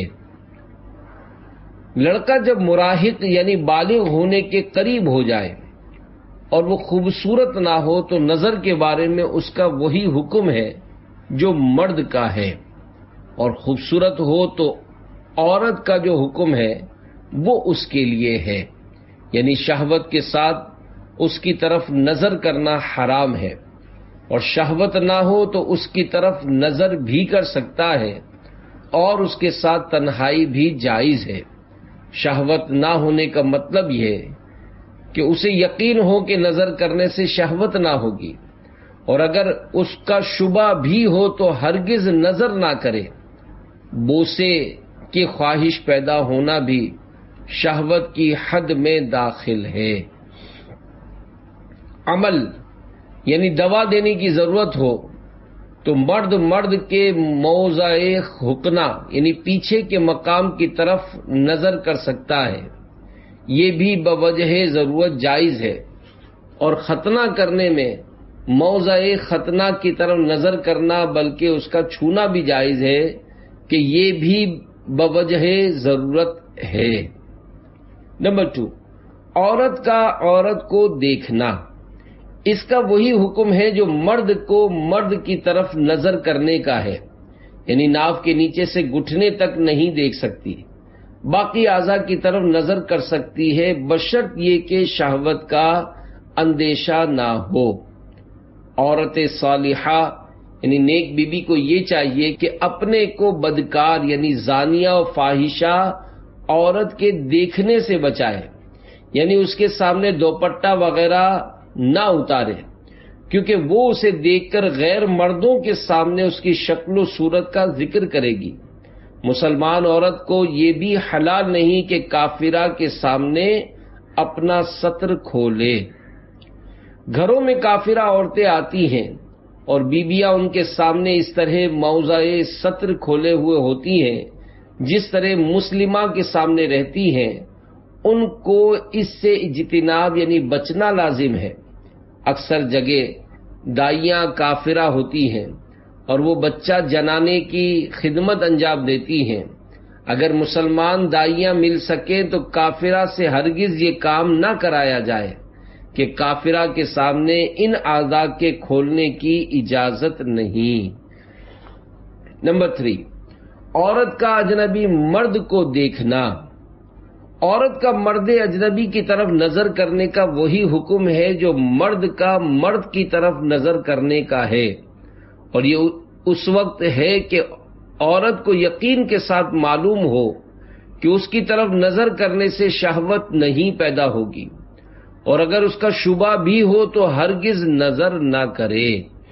A: لڑکا جب مراہق یعنی بالغ ہونے کے قریب ہو جائے اور وہ خوبصورت نہ ہو تو نظر کے بارے میں اس کا وہی حکم ہے جو مرد کا ہے، اور خوبصورت ہو تو عورت کا جو حکم ہے وہ اس کے لیے ہے یعنی شہوت کے ساتھ اس کی طرف نظر کرنا حرام ہے، اور شہوت نہ ہو تو اس کی طرف نظر بھی کر سکتا ہے اور اس کے ساتھ تنہائی بھی جائز ہے۔ شہوت نہ ہونے کا مطلب یہ ہے کہ اسے یقین ہو کہ نظر کرنے سے شہوت نہ ہوگی، اور اگر اس کا شبہ بھی ہو تو ہرگز نظر نہ کرے۔ بوسے کی خواہش پیدا ہونا بھی شہوت کی حد میں داخل ہے۔ عمل یعنی دوا دینے کی ضرورت ہو تو مرد مرد کے موضع حقنہ یعنی پیچھے کے مقام کی طرف نظر کر سکتا ہے، یہ بھی بوجہ ضرورت جائز ہے، اور ختنہ کرنے میں موضع ختنہ کی طرف نظر کرنا بلکہ اس کا چھونا بھی جائز ہے کہ یہ بھی بوجہ ضرورت ہے۔ نمبر ٹو، عورت کا عورت کو دیکھنا۔ اس کا وہی حکم ہے جو مرد کو مرد کی طرف نظر کرنے کا ہے، یعنی ناف کے نیچے سے گھٹنے تک نہیں دیکھ سکتی، باقی اعضاء کی طرف نظر کر سکتی ہے بشرط یہ کہ شہوت کا اندیشہ نہ ہو۔ عورت صالحہ یعنی نیک بی بی کو یہ چاہیے کہ اپنے کو بدکار یعنی زانیہ و فاحشہ عورت کے دیکھنے سے بچائے، یعنی اس کے سامنے دوپٹہ وغیرہ نہ اتارے، کیونکہ وہ اسے دیکھ کر غیر مردوں کے سامنے اس کی شکل و صورت کا ذکر کرے گی۔ مسلمان عورت کو یہ بھی حلال نہیں کہ کافرہ کے سامنے اپنا ستر کھولے۔ گھروں میں کافرہ عورتیں آتی ہیں اور بیویاں ان کے سامنے اس طرح موضع ستر کھولے ہوئے ہوتی ہیں جس طرح مسلمہ کے سامنے رہتی ہیں، ان کو اس سے اجتناب یعنی بچنا لازم ہے۔ اکثر جگہ دائیاں کافرہ ہوتی ہیں اور وہ بچہ جنانے کی خدمت انجام دیتی ہیں۔ اگر مسلمان دائیاں مل سکیں تو کافرہ سے ہرگز یہ کام نہ کرایا جائے کہ کافرہ کے سامنے ان اعضاء کے کھولنے کی اجازت نہیں۔ نمبر تھری، عورت کا اجنبی مرد کو دیکھنا۔ عورت کا مرد اجنبی کی طرف نظر کرنے کا وہی حکم ہے جو مرد کا مرد کی طرف نظر کرنے کا ہے، اور یہ اس وقت ہے کہ عورت کو یقین کے ساتھ معلوم ہو کہ اس کی طرف نظر کرنے سے شہوت نہیں پیدا ہوگی، اور اگر اس کا شبہ بھی ہو تو ہرگز نظر نہ کرے۔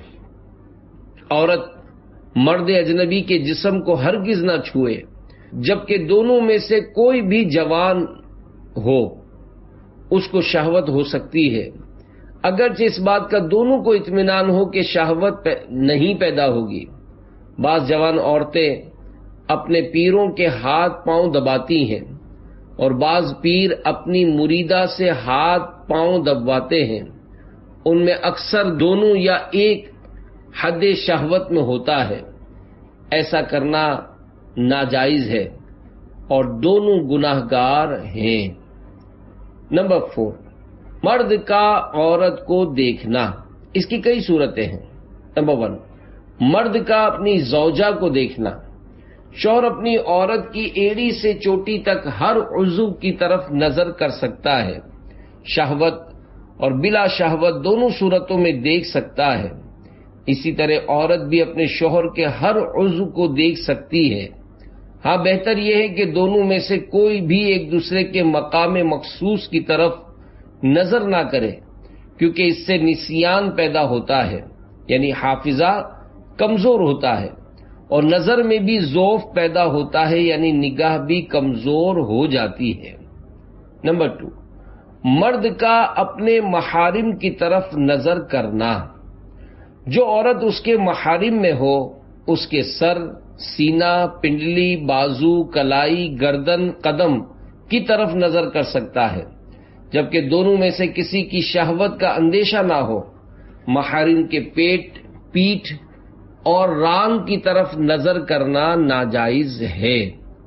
A: عورت مرد اجنبی کے جسم کو ہرگز نہ چھوئے جبکہ دونوں میں سے کوئی بھی جوان ہو، اس کو شہوت ہو سکتی ہے، اگرچہ اس بات کا دونوں کو اطمینان ہو کہ شہوت نہیں پیدا ہوگی۔ بعض جوان عورتیں اپنے پیروں کے ہاتھ پاؤں دباتی ہیں، اور بعض پیر اپنی مریدہ سے ہاتھ پاؤں دبواتے ہیں، ان میں اکثر دونوں یا ایک حد شہوت میں ہوتا ہے۔ ایسا کرنا ناجائز ہے اور دونوں گناہ گار ہیں۔ نمبر فور، مرد کا عورت کو دیکھنا۔ اس کی کئی صورتیں ہیں۔ نمبر ون، مرد کا اپنی زوجہ کو دیکھنا۔ شوہر اپنی عورت کی ایڑی سے چوٹی تک ہر عضو کی طرف نظر کر سکتا ہے، شہوت اور بلا شہوت دونوں صورتوں میں دیکھ سکتا ہے۔ اسی طرح عورت بھی اپنے شوہر کے ہر عضو کو دیکھ سکتی ہے۔ ہاں بہتر یہ ہے کہ دونوں میں سے کوئی بھی ایک دوسرے کے مقام مخصوص کی طرف نظر نہ کرے، کیونکہ اس سے نسیان پیدا ہوتا ہے، یعنی حافظہ کمزور ہوتا ہے، اور نظر میں بھی ضعف پیدا ہوتا ہے، یعنی نگاہ بھی کمزور ہو جاتی ہے۔ نمبر ٹو، مرد کا اپنے محارم کی طرف نظر کرنا۔ جو عورت اس کے محارم میں ہو، اس کے سر، سینہ، پنڈلی، بازو، کلائی، گردن، قدم کی طرف نظر کر سکتا ہے، جبکہ دونوں میں سے کسی کی شہوت کا اندیشہ نہ ہو۔ محارم کے پیٹ، پیٹھ اور ران کی طرف نظر کرنا ناجائز ہے۔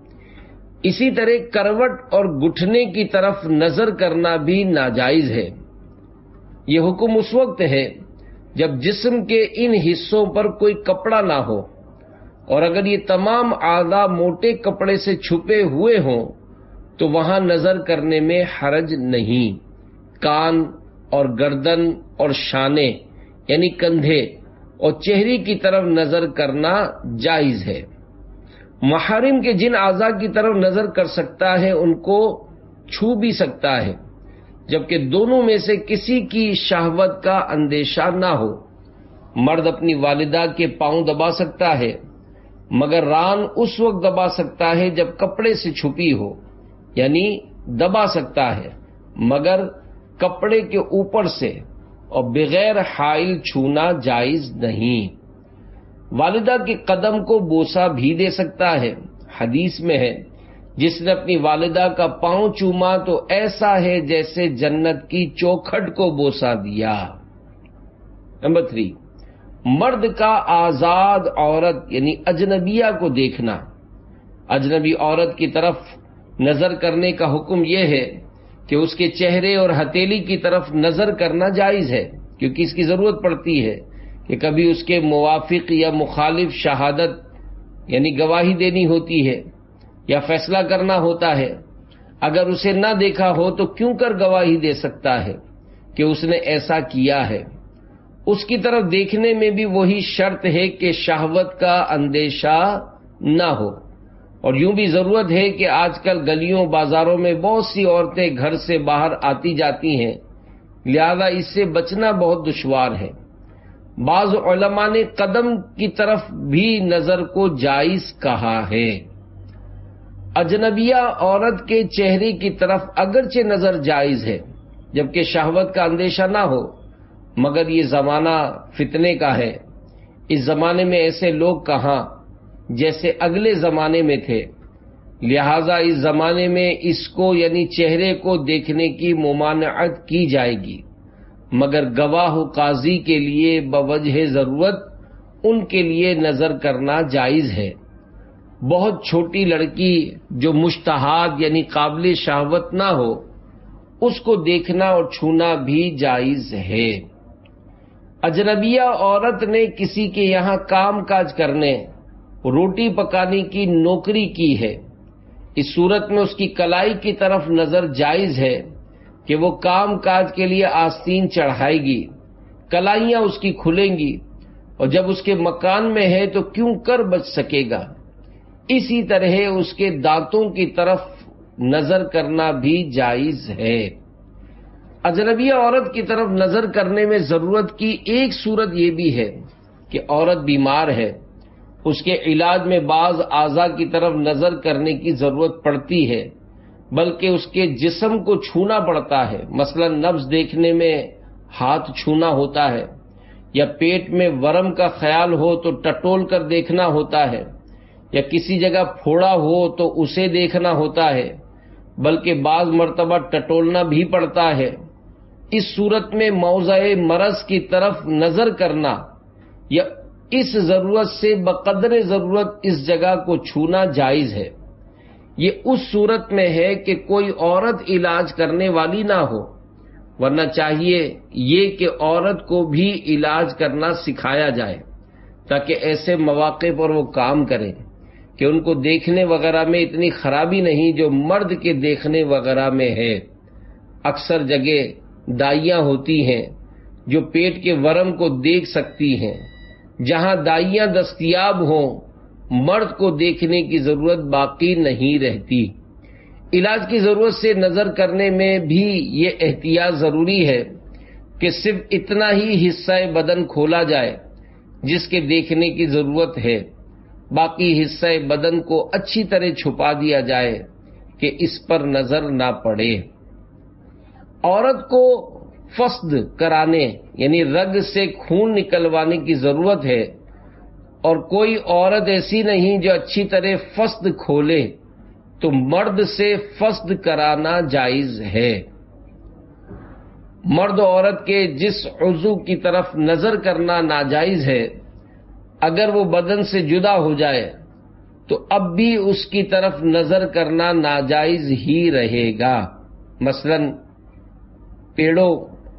A: اسی طرح کروٹ اور گھٹنے کی طرف نظر کرنا بھی ناجائز ہے۔ یہ حکم اس وقت ہے جب جسم کے ان حصوں پر کوئی کپڑا نہ ہو، اور اگر یہ تمام اعضاء موٹے کپڑے سے چھپے ہوئے ہوں تو وہاں نظر کرنے میں حرج نہیں۔ کان اور گردن اور شانے یعنی کندھے اور چہرے کی طرف نظر کرنا جائز ہے۔ محرم کے جن اعضاء کی طرف نظر کر سکتا ہے ان کو چھو بھی سکتا ہے، جبکہ دونوں میں سے کسی کی شہوت کا اندیشہ نہ ہو۔ مرد اپنی والدہ کے پاؤں دبا سکتا ہے، مگر ران اس وقت دبا سکتا ہے جب کپڑے سے چھپی ہو، یعنی دبا سکتا ہے مگر کپڑے کے اوپر سے، اور بغیر حائل چھونا جائز نہیں۔ والدہ کے قدم کو بوسہ بھی دے سکتا ہے۔ حدیث میں ہے، جس نے اپنی والدہ کا پاؤں چوما تو ایسا ہے جیسے جنت کی چوکھٹ کو بوسہ دیا۔ نمبر تھری، مرد کا آزاد عورت یعنی اجنبیہ کو دیکھنا۔ اجنبی عورت کی طرف نظر کرنے کا حکم یہ ہے کہ اس کے چہرے اور ہتھیلی کی طرف نظر کرنا جائز ہے، کیونکہ اس کی ضرورت پڑتی ہے کہ کبھی اس کے موافق یا مخالف شہادت یعنی گواہی دینی ہوتی ہے یا فیصلہ کرنا ہوتا ہے۔ اگر اسے نہ دیکھا ہو تو کیوں کر گواہی دے سکتا ہے کہ اس نے ایسا کیا ہے؟ اس کی طرف دیکھنے میں بھی وہی شرط ہے کہ شہوت کا اندیشہ نہ ہو۔ اور یوں بھی ضرورت ہے کہ آج کل گلیوں بازاروں میں بہت سی عورتیں گھر سے باہر آتی جاتی ہیں، لہذا اس سے بچنا بہت دشوار ہے۔ بعض علماء نے قدم کی طرف بھی نظر کو جائز کہا ہے۔ اجنبیہ عورت کے چہرے کی طرف اگرچہ نظر جائز ہے جبکہ شہوت کا اندیشہ نہ ہو، مگر یہ زمانہ فتنے کا ہے۔ اس زمانے میں ایسے لوگ کہاں جیسے اگلے زمانے میں تھے، لہذا اس زمانے میں اس کو یعنی چہرے کو دیکھنے کی ممانعت کی جائے گی، مگر گواہ و قاضی کے لیے بوجہ ضرورت ان کے لیے نظر کرنا جائز ہے۔ بہت چھوٹی لڑکی جو مشتہاد یعنی قابل شہوت نہ ہو، اس کو دیکھنا اور چھونا بھی جائز ہے۔ اجنبیہ عورت نے کسی کے یہاں کام کاج کرنے، روٹی پکانے کی نوکری کی ہے، اس صورت میں اس کی کلائی کی طرف نظر جائز ہے کہ وہ کام کاج کے لیے آستین چڑھائے گی، کلائیاں اس کی کھلیں گی، اور جب اس کے مکان میں ہے تو کیوں کر بچ سکے گا۔ اسی طرح اس کے دانتوں کی طرف نظر کرنا بھی جائز ہے۔ اجنبی عورت کی طرف نظر کرنے میں ضرورت کی ایک صورت یہ بھی ہے کہ عورت بیمار ہے، اس کے علاج میں بعض اعضاء کی طرف نظر کرنے کی ضرورت پڑتی ہے، بلکہ اس کے جسم کو چھونا پڑتا ہے۔ مثلا نبض دیکھنے میں ہاتھ چھونا ہوتا ہے، یا پیٹ میں ورم کا خیال ہو تو ٹٹول کر دیکھنا ہوتا ہے، یا کسی جگہ پھوڑا ہو تو اسے دیکھنا ہوتا ہے، بلکہ بعض مرتبہ ٹٹولنا بھی پڑتا ہے۔ اس صورت میں موضع مرض کی طرف نظر کرنا یا اس ضرورت سے بقدر ضرورت اس جگہ کو چھونا جائز ہے۔ یہ اس صورت میں ہے کہ کوئی عورت علاج کرنے والی نہ ہو، ورنہ چاہیے یہ کہ عورت کو بھی علاج کرنا سکھایا جائے تاکہ ایسے مواقع پر وہ کام کریں کہ ان کو دیکھنے وغیرہ میں اتنی خرابی نہیں جو مرد کے دیکھنے وغیرہ میں ہے۔ اکثر جگہ دائیاں ہوتی ہیں جو پیٹ کے ورم کو دیکھ سکتی ہیں، جہاں دائیاں دستیاب ہوں مرد کو دیکھنے کی ضرورت باقی نہیں رہتی۔ علاج کی ضرورت سے نظر کرنے میں بھی یہ احتیاط ضروری ہے کہ صرف اتنا ہی حصہ بدن کھولا جائے جس کے دیکھنے کی ضرورت ہے، باقی حصہ بدن کو اچھی طرح چھپا دیا جائے کہ اس پر نظر نہ پڑے۔ عورت کو فسد کرانے یعنی رگ سے خون نکلوانے کی ضرورت ہے، اور کوئی عورت ایسی نہیں جو اچھی طرح فسد کھولے، تو مرد سے فسد کرانا جائز ہے۔ مرد عورت کے جس عضو کی طرف نظر کرنا ناجائز ہے، اگر وہ بدن سے جدا ہو جائے تو اب بھی اس کی طرف نظر کرنا ناجائز ہی رہے گا۔ مثلا پیڑوں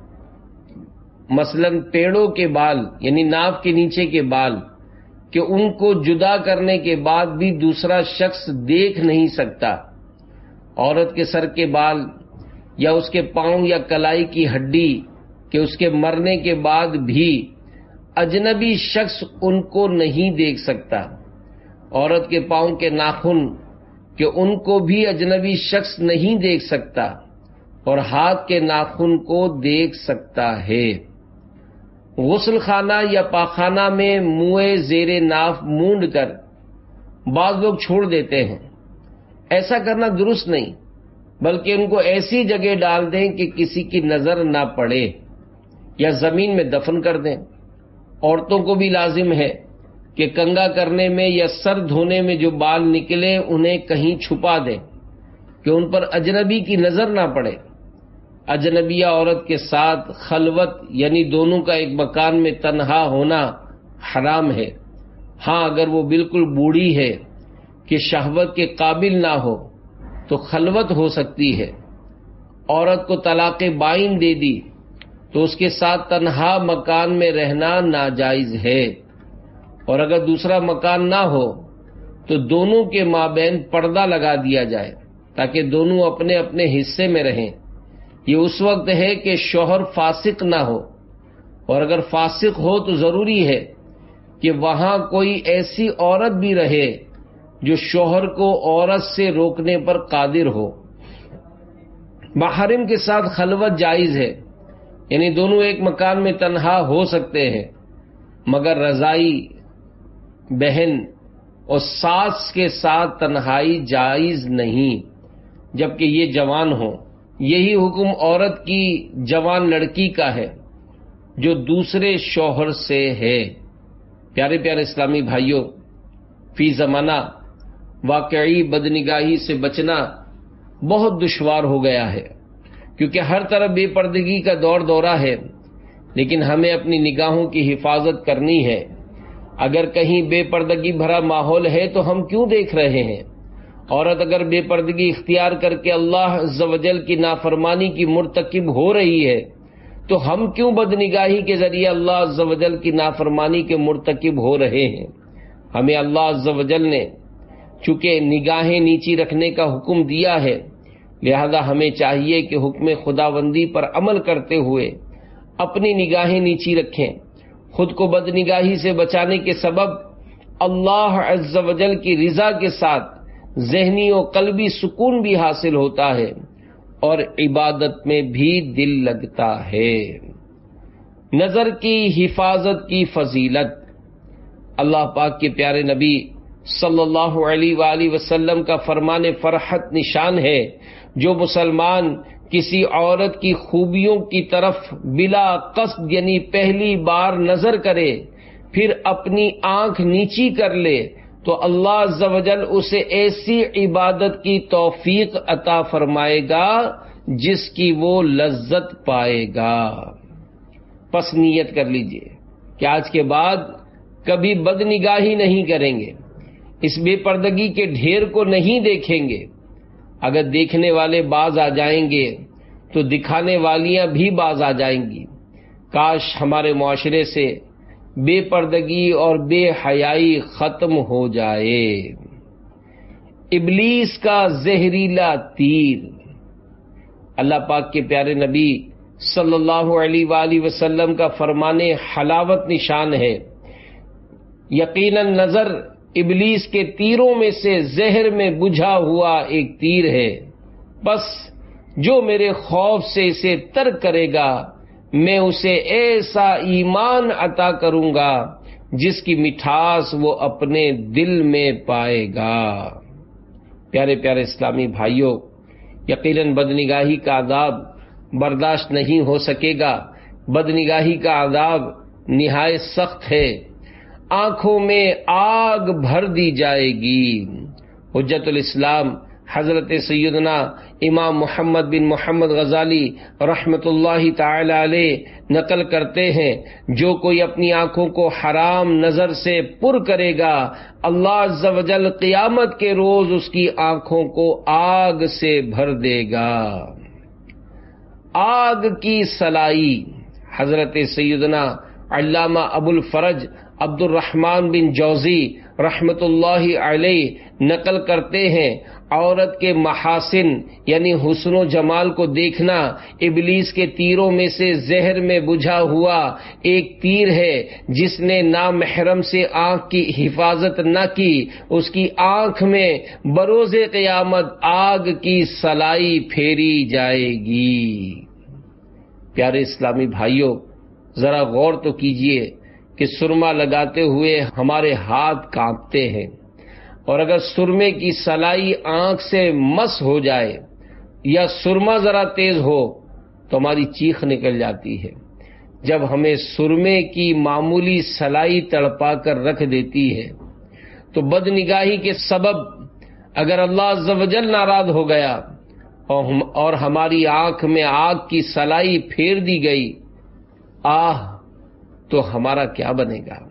A: مثلا پیڑوں کے بال یعنی ناف کے نیچے کے بال کہ ان کو جدا کرنے کے بعد بھی دوسرا شخص دیکھ نہیں سکتا، عورت کے سر کے بال یا اس کے پاؤں یا کلائی کی ہڈی کہ اس کے مرنے کے بعد بھی اجنبی شخص ان کو نہیں دیکھ سکتا، عورت کے پاؤں کے ناخن کہ ان کو بھی اجنبی شخص نہیں دیکھ سکتا، اور ہاتھ کے ناخن کو دیکھ سکتا ہے۔ غسل خانہ یا پاخانہ میں منہ زیر ناف مونڈ کر بعض لوگ چھوڑ دیتے ہیں، ایسا کرنا درست نہیں، بلکہ ان کو ایسی جگہ ڈال دیں کہ کسی کی نظر نہ پڑے، یا زمین میں دفن کر دیں۔ عورتوں کو بھی لازم ہے کہ کنگا کرنے میں یا سر دھونے میں جو بال نکلے انہیں کہیں چھپا دیں کہ ان پر اجنبی کی نظر نہ پڑے۔ اجنبیہ عورت کے ساتھ خلوت یعنی دونوں کا ایک مکان میں تنہا ہونا حرام ہے۔ ہاں اگر وہ بالکل بوڑھی ہے کہ شہوت کے قابل نہ ہو تو خلوت ہو سکتی ہے۔ عورت کو طلاق بائن دے دی تو اس کے ساتھ تنہا مکان میں رہنا ناجائز ہے، اور اگر دوسرا مکان نہ ہو تو دونوں کے مابین پردہ لگا دیا جائے تاکہ دونوں اپنے اپنے حصے میں رہیں۔ یہ اس وقت ہے کہ شوہر فاسق نہ ہو، اور اگر فاسق ہو تو ضروری ہے کہ وہاں کوئی ایسی عورت بھی رہے جو شوہر کو عورت سے روکنے پر قادر ہو۔ محرم کے ساتھ خلوت جائز ہے، یعنی دونوں ایک مکان میں تنہا ہو سکتے ہیں، مگر رضائی بہن اور ساس کے ساتھ تنہائی جائز نہیں جبکہ یہ جوان ہو۔ یہی حکم عورت کی جوان لڑکی کا ہے جو دوسرے شوہر سے ہے۔ پیارے پیارے اسلامی بھائیوں، فی زمانہ واقعی بدنگاہی سے بچنا بہت دشوار ہو گیا ہے، کیونکہ ہر طرف بے پردگی کا دور دورہ ہے، لیکن ہمیں اپنی نگاہوں کی حفاظت کرنی ہے۔ اگر کہیں بے پردگی بھرا ماحول ہے تو ہم کیوں دیکھ رہے ہیں؟ عورت اگر بے پردگی اختیار کر کے اللہ عز و جل کی نافرمانی کی مرتکب ہو رہی ہے تو ہم کیوں بدنگاہی کے ذریعے اللہ عز و جل کی نافرمانی کے مرتکب ہو رہے ہیں؟ ہمیں اللہ عز و جل نے چونکہ نگاہیں نیچی رکھنے کا حکم دیا ہے، لہذا ہمیں چاہیے کہ حکم خداوندی پر عمل کرتے ہوئے اپنی نگاہیں نیچی رکھیں۔ خود کو بدنگاہی سے بچانے کے سبب اللہ عز و جل کی رضا کے ساتھ ذہنی و قلبی سکون بھی حاصل ہوتا ہے اور عبادت میں بھی دل لگتا ہے۔ نظر کی حفاظت کی فضیلت، اللہ پاک کے پیارے نبی صلی اللہ علیہ وآلہ وسلم کا فرمان فرحت نشان ہے، جو مسلمان کسی عورت کی خوبیوں کی طرف بلا قصد یعنی پہلی بار نظر کرے پھر اپنی آنکھ نیچی کر لے تو اللہ عز و جل اسے ایسی عبادت کی توفیق عطا فرمائے گا جس کی وہ لذت پائے گا۔ پس نیت کر لیجئے کہ آج کے بعد کبھی بدنگاہی نہیں کریں گے، اس بے پردگی کے ڈھیر کو نہیں دیکھیں گے۔ اگر دیکھنے والے باز آ جائیں گے تو دکھانے والیاں بھی باز آ جائیں گی۔ کاش ہمارے معاشرے سے بے پردگی اور بے حیائی ختم ہو جائے۔ ابلیس کا زہریلا تیر، اللہ پاک کے پیارے نبی صلی اللہ علیہ وآلہ وسلم کا فرمان حلاوت نشان ہے۔ یقیناً نظر ابلیس کے تیروں میں سے زہر میں بجھا ہوا ایک تیر ہے، بس جو میرے خوف سے اسے ترک کرے گا میں اسے ایسا ایمان عطا کروں گا جس کی مٹھاس وہ اپنے دل میں پائے گا۔ پیارے پیارے اسلامی بھائیوں، یقیناً بدنگاہی کا عذاب برداشت نہیں ہو سکے گا۔ بدنگاہی کا عذاب نہایت سخت ہے، آنکھوں میں آگ بھر دی جائے گی۔ حجت الاسلام حضرت سیدنا امام محمد بن محمد غزالی رحمت اللہ تعالی علیہ نقل کرتے ہیں، جو کوئی اپنی آنکھوں کو حرام نظر سے پر کرے گا اللہ عز و جل قیامت کے روز اس کی آنکھوں کو آگ سے بھر دے گا۔ آگ کی سلائی، حضرت سیدنا علامہ ابو الفرج عبد الرحمن بن جوزی رحمت اللہ علیہ نقل کرتے ہیں، عورت کے محاسن یعنی حسن و جمال کو دیکھنا ابلیس کے تیروں میں سے زہر میں بجھا ہوا ایک تیر ہے. جس نے نامحرم سے آنکھ کی حفاظت نہ کی اس کی آنکھ میں بروز قیامت آگ کی سلائی پھیری جائے گی. پیارے اسلامی بھائیوں، ذرا غور تو کیجئے کہ سرما لگاتے ہوئے ہمارے ہاتھ کانپتے ہیں، اور اگر سرمے کی سلائی آنکھ سے مس ہو جائے یا سرما ذرا تیز ہو تو ہماری چیخ نکل جاتی ہے. جب ہمیں سرمے کی معمولی سلائی تڑپا کر رکھ دیتی ہے تو بد نگاہی کے سبب اگر اللہ عز و جل ناراض ہو گیا اور ہم اور ہماری آنکھ میں آگ کی سلائی پھیر دی گئی، آہ تو ہمارا کیا بنے گا.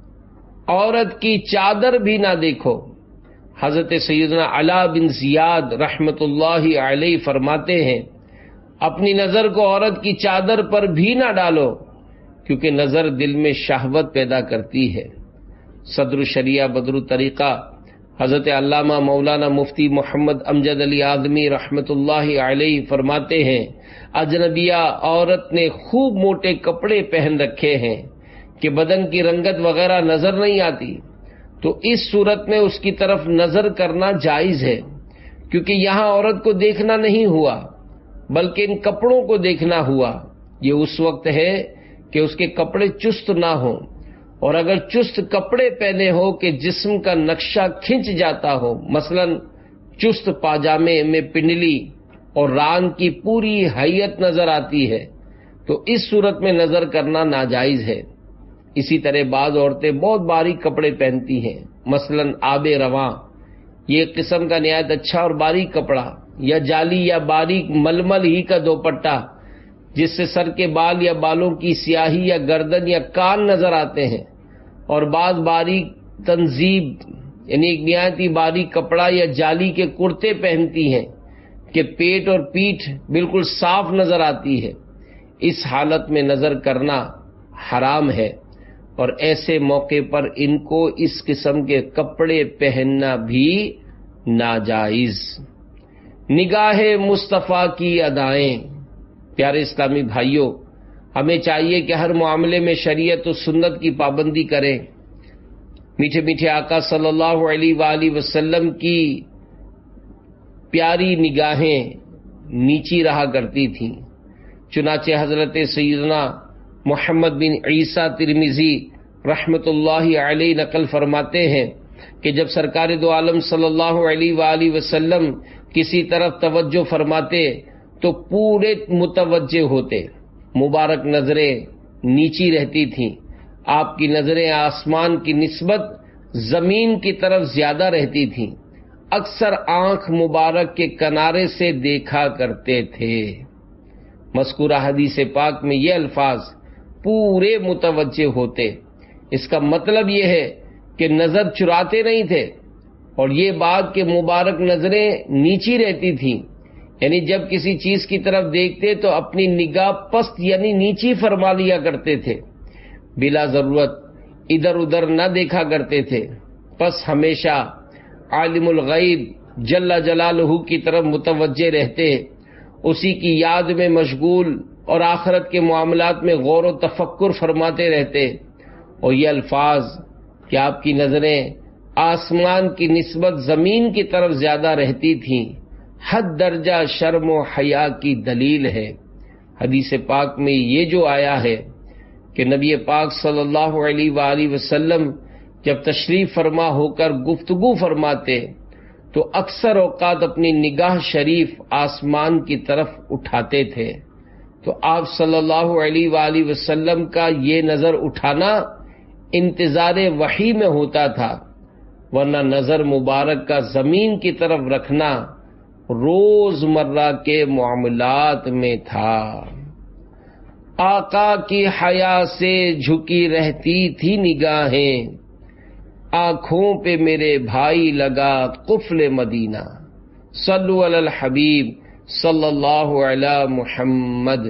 A: عورت کی چادر بھی نہ دیکھو. حضرت سیدنا علا بن زیاد رحمت اللہ علیہ فرماتے ہیں اپنی نظر کو عورت کی چادر پر بھی نہ ڈالو، کیونکہ نظر دل میں شہوت پیدا کرتی ہے. صدر الشریعہ بدر الطریقہ حضرت علامہ مولانا مفتی محمد امجد علی اعظمی رحمت اللہ علیہ فرماتے ہیں اجنبیہ عورت نے خوب موٹے کپڑے پہن رکھے ہیں کہ بدن کی رنگت وغیرہ نظر نہیں آتی، تو اس صورت میں اس کی طرف نظر کرنا جائز ہے، کیونکہ یہاں عورت کو دیکھنا نہیں ہوا بلکہ ان کپڑوں کو دیکھنا ہوا. یہ اس وقت ہے کہ اس کے کپڑے چست نہ ہوں، اور اگر چست کپڑے پہنے ہو کہ جسم کا نقشہ کھنچ جاتا ہو، مثلا چست پاجامے میں پنڈلی اور ران کی پوری حیت نظر آتی ہے، تو اس صورت میں نظر کرنا ناجائز ہے. اسی طرح بعض عورتیں بہت باریک کپڑے پہنتی ہیں، مثلا آب رواں، یہ ایک قسم کا نہایت اچھا اور باریک کپڑا، یا جالی یا باریک ململ ہی کا دوپٹہ جس سے سر کے بال یا بالوں کی سیاہی یا گردن یا کان نظر آتے ہیں، اور بعض باریک تنزیب یعنی ایک نہایت ہی باریک کپڑا یا جالی کے کرتے پہنتی ہیں کہ پیٹ اور پیٹھ بالکل صاف نظر آتی ہے. اس حالت میں نظر کرنا حرام ہے، اور ایسے موقع پر ان کو اس قسم کے کپڑے پہننا بھی ناجائز. نگاہ مصطفیٰ کی ادائیں. پیارے اسلامی بھائیوں، ہمیں چاہیے کہ ہر معاملے میں شریعت و سنت کی پابندی کریں. میٹھے میٹھے آقا صلی اللہ علیہ وآلہ وسلم کی پیاری نگاہیں نیچی رہا کرتی تھیں، چنانچہ حضرت سیدنا محمد بن عیسیٰ ترمذی رحمت اللہ علیہ نقل فرماتے ہیں کہ جب سرکار دو عالم صلی اللہ علیہ وآلہ وسلم کسی طرف توجہ فرماتے تو پورے متوجہ ہوتے، مبارک نظریں نیچی رہتی تھیں، آپ کی نظریں آسمان کی نسبت زمین کی طرف زیادہ رہتی تھیں، اکثر آنکھ مبارک کے کنارے سے دیکھا کرتے تھے. مذکورہ حدیث پاک میں یہ الفاظ پورے متوجہ ہوتے، اس کا مطلب یہ ہے کہ نظر چراتے نہیں تھے، اور یہ بات کہ مبارک نظریں نیچی رہتی تھیں، یعنی جب کسی چیز کی طرف دیکھتے تو اپنی نگاہ پست یعنی نیچی فرما لیا کرتے تھے، بلا ضرورت ادھر ادھر نہ دیکھا کرتے تھے. پس ہمیشہ عالم الغیب جل جلالہ کی طرف متوجہ رہتے، اسی کی یاد میں مشغول اور آخرت کے معاملات میں غور و تفکر فرماتے رہتے. اور یہ الفاظ کہ آپ کی نظریں آسمان کی نسبت زمین کی طرف زیادہ رہتی تھیں حد درجہ شرم و حیا کی دلیل ہے. حدیث پاک میں یہ جو آیا ہے کہ نبی پاک صلی اللہ علیہ وآلہ وسلم جب تشریف فرما ہو کر گفتگو فرماتے تو اکثر اوقات اپنی نگاہ شریف آسمان کی طرف اٹھاتے تھے. تو آپ صلی اللہ علیہ وآلہ وسلم کا یہ نظر اٹھانا انتظار وحی میں ہوتا تھا، ورنہ نظر مبارک کا زمین کی طرف رکھنا روز مرہ کے معاملات میں تھا. آقا کی حیا سے جھکی رہتی تھی نگاہیں، آنکھوں پہ میرے بھائی لگا قفل مدینہ. صلو علی الحبیب صلی اللہ علی محمد.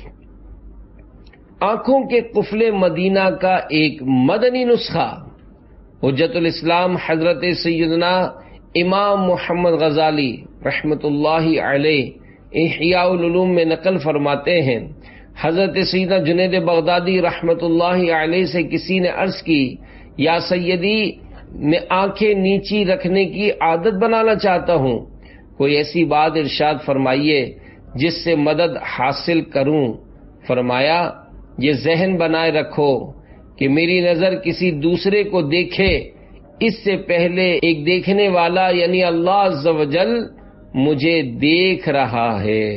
A: آنکھوں کے قفل مدینہ کا ایک مدنی نسخہ حجت الاسلام حضرت سیدنا امام محمد غزالی رحمۃ اللہ علیہ احیاء العلوم میں نقل فرماتے ہیں، حضرت سیدنا جنید بغدادی رحمۃ اللہ علیہ سے کسی نے عرض کی، یا سیدی میں آنکھیں نیچی رکھنے کی عادت بنانا چاہتا ہوں، کوئی ایسی بات ارشاد فرمائیے جس سے مدد حاصل کروں۔ فرمایا، یہ ذہن بنائے رکھو کہ میری نظر کسی دوسرے کو دیکھے اس سے پہلے ایک دیکھنے والا یعنی اللہ عز و جل مجھے دیکھ رہا ہے۔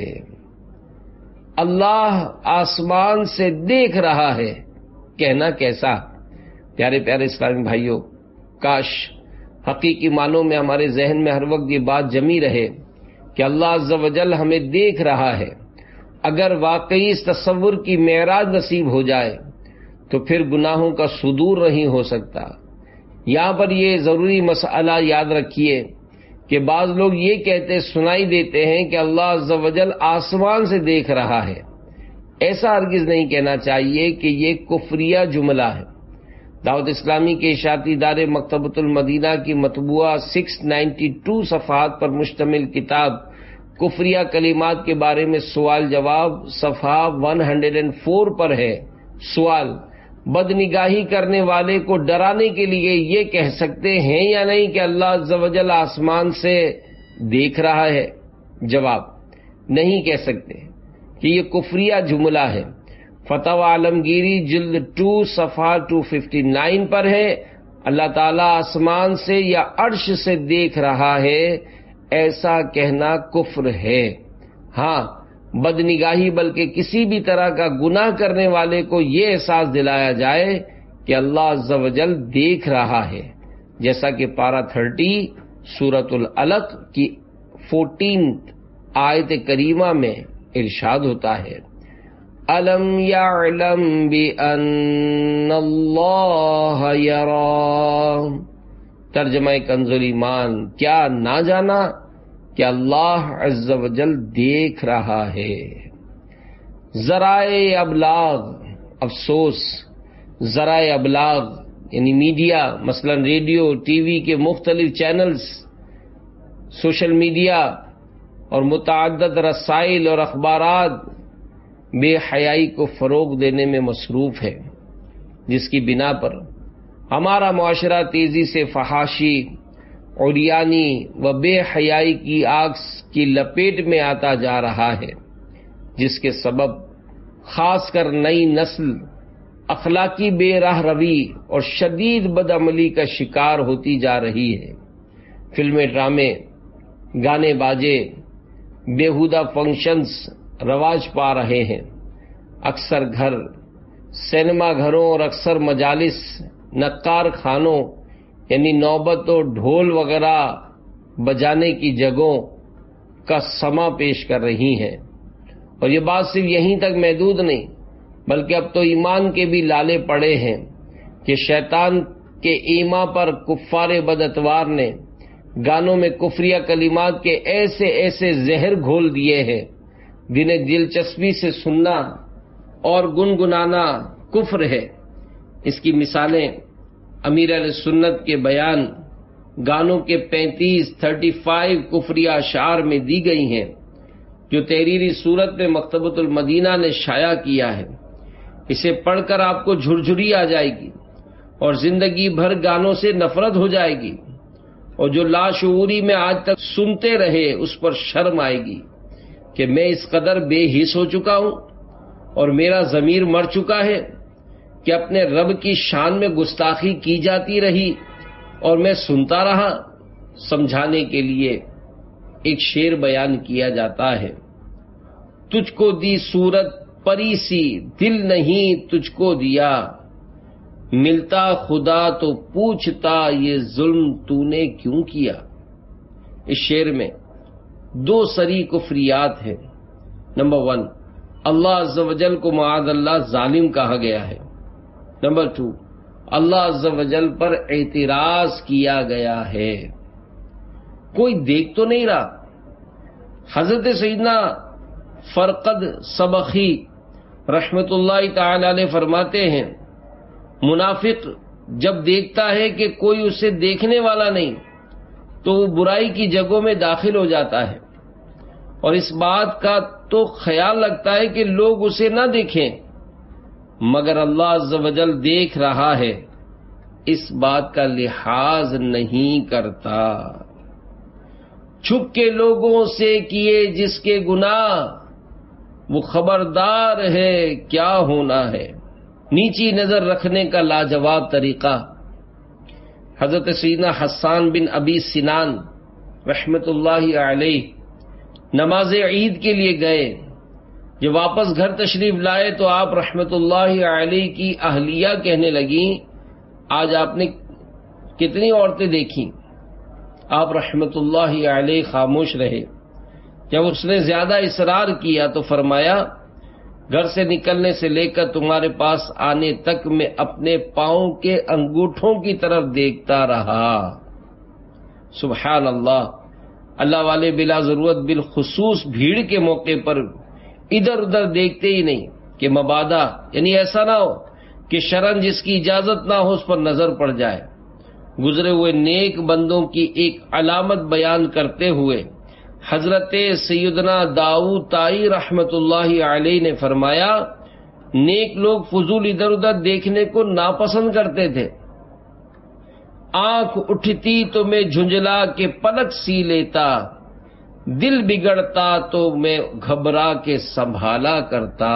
A: اللہ آسمان سے دیکھ رہا ہے، کہنا کیسا؟ پیارے پیارے اسلامی بھائیوں، کاش حقیقی معنوں میں ہمارے ذہن میں ہر وقت یہ بات جمی رہے کہ اللہ عز و جل ہمیں دیکھ رہا ہے۔ اگر واقعی اس تصور کی معراج نصیب ہو جائے تو پھر گناہوں کا صدور نہیں ہو سکتا۔ یہاں پر یہ ضروری مسئلہ یاد رکھیے کہ بعض لوگ یہ کہتے سنائی دیتے ہیں کہ اللہ عز و جل آسمان سے دیکھ رہا ہے۔ ایسا ہرگز نہیں کہنا چاہیے کہ یہ کفریہ جملہ ہے۔ دعوت اسلامی کے اشاعتی ادارے مکتبۃ المدینہ کی مطبوعہ سکس نائنٹی ٹو صفحات پر مشتمل کتاب کفریہ کلمات کے بارے میں سوال جواب صفحہ ون ہنڈریڈ اینڈ فور پر ہے۔ سوال: بد نگاہی کرنے والے کو ڈرانے کے لیے یہ کہہ سکتے ہیں یا نہیں کہ اللہ عز و جل آسمان سے دیکھ رہا ہے؟ جواب: نہیں کہہ سکتے کہ یہ کفریہ جملہ ہے۔ فتاوی عالمگیری جلد ٹو صفحہ ٹو ففٹی نائن پر ہے، اللہ تعالیٰ آسمان سے یا عرش سے دیکھ رہا ہے، ایسا کہنا کفر ہے۔ ہاں، بد نگاہی بلکہ کسی بھی طرح کا گناہ کرنے والے کو یہ احساس دلایا جائے کہ اللہ عز و جل دیکھ رہا ہے، جیسا کہ پارہ تھرٹی سورۃ العلق کی فورٹینتھ آیت کریمہ میں ارشاد ہوتا ہے، الم یعلم بان اللہ یری۔ ترجمہ کنز ایمان، کیا نہ جانا کہ اللہ عز و جل دیکھ رہا ہے۔ ذرائع ابلاغ، افسوس ذرائع ابلاغ یعنی میڈیا، مثلا ریڈیو، ٹی وی کے مختلف چینلز، سوشل میڈیا اور متعدد رسائل اور اخبارات بے حیائی کو فروغ دینے میں مصروف ہے، جس کی بنا پر ہمارا معاشرہ تیزی سے فحاشی، عریانی و بے حیائی کی آگ کی لپیٹ میں آتا جا رہا ہے، جس کے سبب خاص کر نئی نسل اخلاقی بے راہ روی اور شدید بدعملی کا شکار ہوتی جا رہی ہے۔ فلمیں، ڈرامے، گانے باجے، بیہودہ فنکشنز رواج پا رہے ہیں۔ اکثر گھر، سینما گھروں اور اکثر مجالس نقار خانوں یعنی نوبت و ڈھول وغیرہ بجانے کی جگہوں کا سما پیش کر رہی ہیں، اور یہ بات صرف یہیں تک محدود نہیں بلکہ اب تو ایمان کے بھی لالے پڑے ہیں کہ شیطان کے ایما پر کفار بداتوار نے گانوں میں کفریہ کلمات کے ایسے ایسے زہر گھول دیے ہیں جنہیں دلچسپی سے سننا اور گنگنانا کفر ہے۔ اس کی مثالیں امیر اہل سنت کے بیان گانوں کے پینتیس تھرٹی فائیو کفریہ اشعار میں دی گئی ہیں، جو تحریری صورت میں مکتبۃ المدینہ نے شائع کیا ہے۔ اسے پڑھ کر آپ کو جھرجھری آ جائے گی اور زندگی بھر گانوں سے نفرت ہو جائے گی، اور جو لاشعوری میں آج تک سنتے رہے اس پر شرم آئے گی کہ میں اس قدر بے حس ہو چکا ہوں اور میرا ضمیر مر چکا ہے کہ اپنے رب کی شان میں گستاخی کی جاتی رہی اور میں سنتا رہا۔ سمجھانے کے لیے ایک شعر بیان کیا جاتا ہے، تجھ کو دی صورت پری سی دل نہیں تجھ کو دیا، ملتا خدا تو پوچھتا یہ ظلم تو نے کیوں کیا۔ اس شعر میں دو سری کفریات ہیں۔ نمبر ون، اللہ عز و جل کو معاذ اللہ ظالم کہا گیا ہے۔ نمبر ٹو، اللہ عز و جل پر اعتراض کیا گیا ہے۔ کوئی دیکھ تو نہیں رہا۔ حضرت سیدنا فرقد سبخی رحمت اللہ تعالی علیہ فرماتے ہیں، منافق جب دیکھتا ہے کہ کوئی اسے دیکھنے والا نہیں تو وہ برائی کی جگہوں میں داخل ہو جاتا ہے، اور اس بات کا تو خیال رکھتا ہے کہ لوگ اسے نہ دیکھیں، مگر اللہ عز و جل دیکھ رہا ہے، اس بات کا لحاظ نہیں کرتا۔ چھپ کے لوگوں سے کیے جس کے گناہ، وہ خبردار ہے کیا ہونا ہے۔ نیچی نظر رکھنے کا لاجواب طریقہ۔ حضرت سیدنا حسان بن ابی سنان رحمت اللہ علیہ نماز عید کے لیے گئے، جب واپس گھر تشریف لائے تو آپ رحمت اللہ علیہ کی اہلیہ کہنے لگیں، آج آپ نے کتنی عورتیں دیکھیں؟ آپ رحمت اللہ علیہ خاموش رہے۔ جب اس نے زیادہ اصرار کیا تو فرمایا، گھر سے نکلنے سے لے کر تمہارے پاس آنے تک میں اپنے پاؤں کے انگوٹھوں کی طرف دیکھتا رہا۔ سبحان اللہ، اللہ والے بلا ضرورت بالخصوص بھیڑ کے موقع پر ادھر ادھر دیکھتے ہی نہیں کہ مبادا، یعنی ایسا نہ ہو کہ شرن جس کی اجازت نہ ہو اس پر نظر پڑ جائے۔ گزرے ہوئے نیک بندوں کی ایک علامت بیان کرتے ہوئے حضرت سیدنا داؤد طائی رحمت اللہ علیہ نے فرمایا، نیک لوگ فضول ادھر ادھر دیکھنے کو ناپسند کرتے تھے۔ آنکھ اٹھتی تو میں جھنجلا کے پلک سی لیتا، دل بگڑتا تو میں گھبرا کے سنبھالا کرتا۔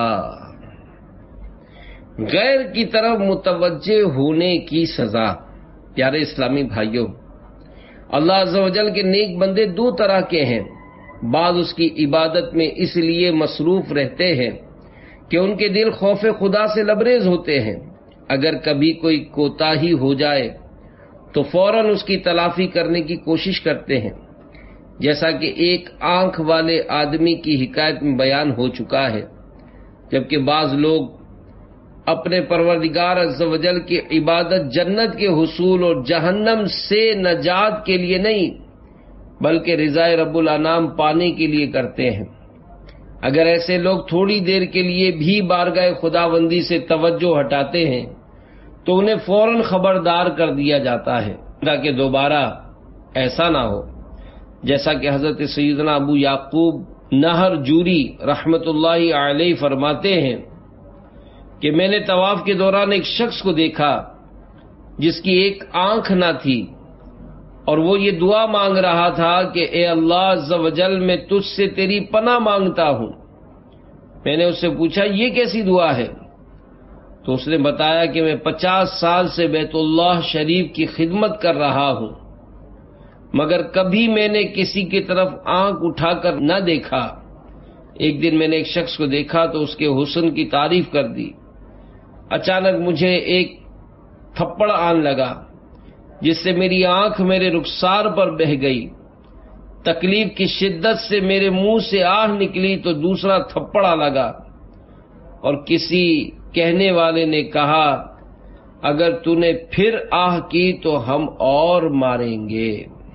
A: غیر کی طرف متوجہ ہونے کی سزا۔ پیارے اسلامی بھائیوں، اللہ عز و جل کے نیک بندے دو طرح کے ہیں۔ بعض اس کی عبادت میں اس لیے مصروف رہتے ہیں کہ ان کے دل خوف خدا سے لبریز ہوتے ہیں، اگر کبھی کوئی کوتاہی ہو جائے تو فوراً اس کی تلافی کرنے کی کوشش کرتے ہیں، جیسا کہ ایک آنکھ والے آدمی کی حکایت میں بیان ہو چکا ہے۔ جبکہ بعض لوگ اپنے پروردگار عز و جل کی عبادت جنت کے حصول اور جہنم سے نجات کے لیے نہیں بلکہ رضا رب الانام پانے کے لیے کرتے ہیں۔ اگر ایسے لوگ تھوڑی دیر کے لیے بھی بارگاہ خداوندی سے توجہ ہٹاتے ہیں تو انہیں فوراً خبردار کر دیا جاتا ہے تاکہ دوبارہ ایسا نہ ہو، جیسا کہ حضرت سیدنا ابو یعقوب نہر جوری رحمت اللہ علیہ فرماتے ہیں کہ میں نے طواف کے دوران ایک شخص کو دیکھا جس کی ایک آنکھ نہ تھی، اور وہ یہ دعا مانگ رہا تھا کہ اے اللہ عز و جل میں تجھ سے تیری پناہ مانگتا ہوں۔ میں نے اس سے پوچھا یہ کیسی دعا ہے؟ تو اس نے بتایا کہ میں پچاس سال سے بیت اللہ شریف کی خدمت کر رہا ہوں، مگر کبھی میں نے کسی کی طرف آنکھ اٹھا کر نہ دیکھا۔ ایک دن میں نے ایک شخص کو دیکھا تو اس کے حسن کی تعریف کر دی۔ اچانک مجھے ایک تھپڑ آن لگا جس سے میری آنکھ میرے رخسار پر بہہ گئی۔ تکلیف کی شدت سے میرے منہ سے آہ نکلی تو دوسرا تھپڑا لگا، اور کسی کہنے والے نے کہا اگر تو نے پھر آہ کی تو ہم اور ماریں گے۔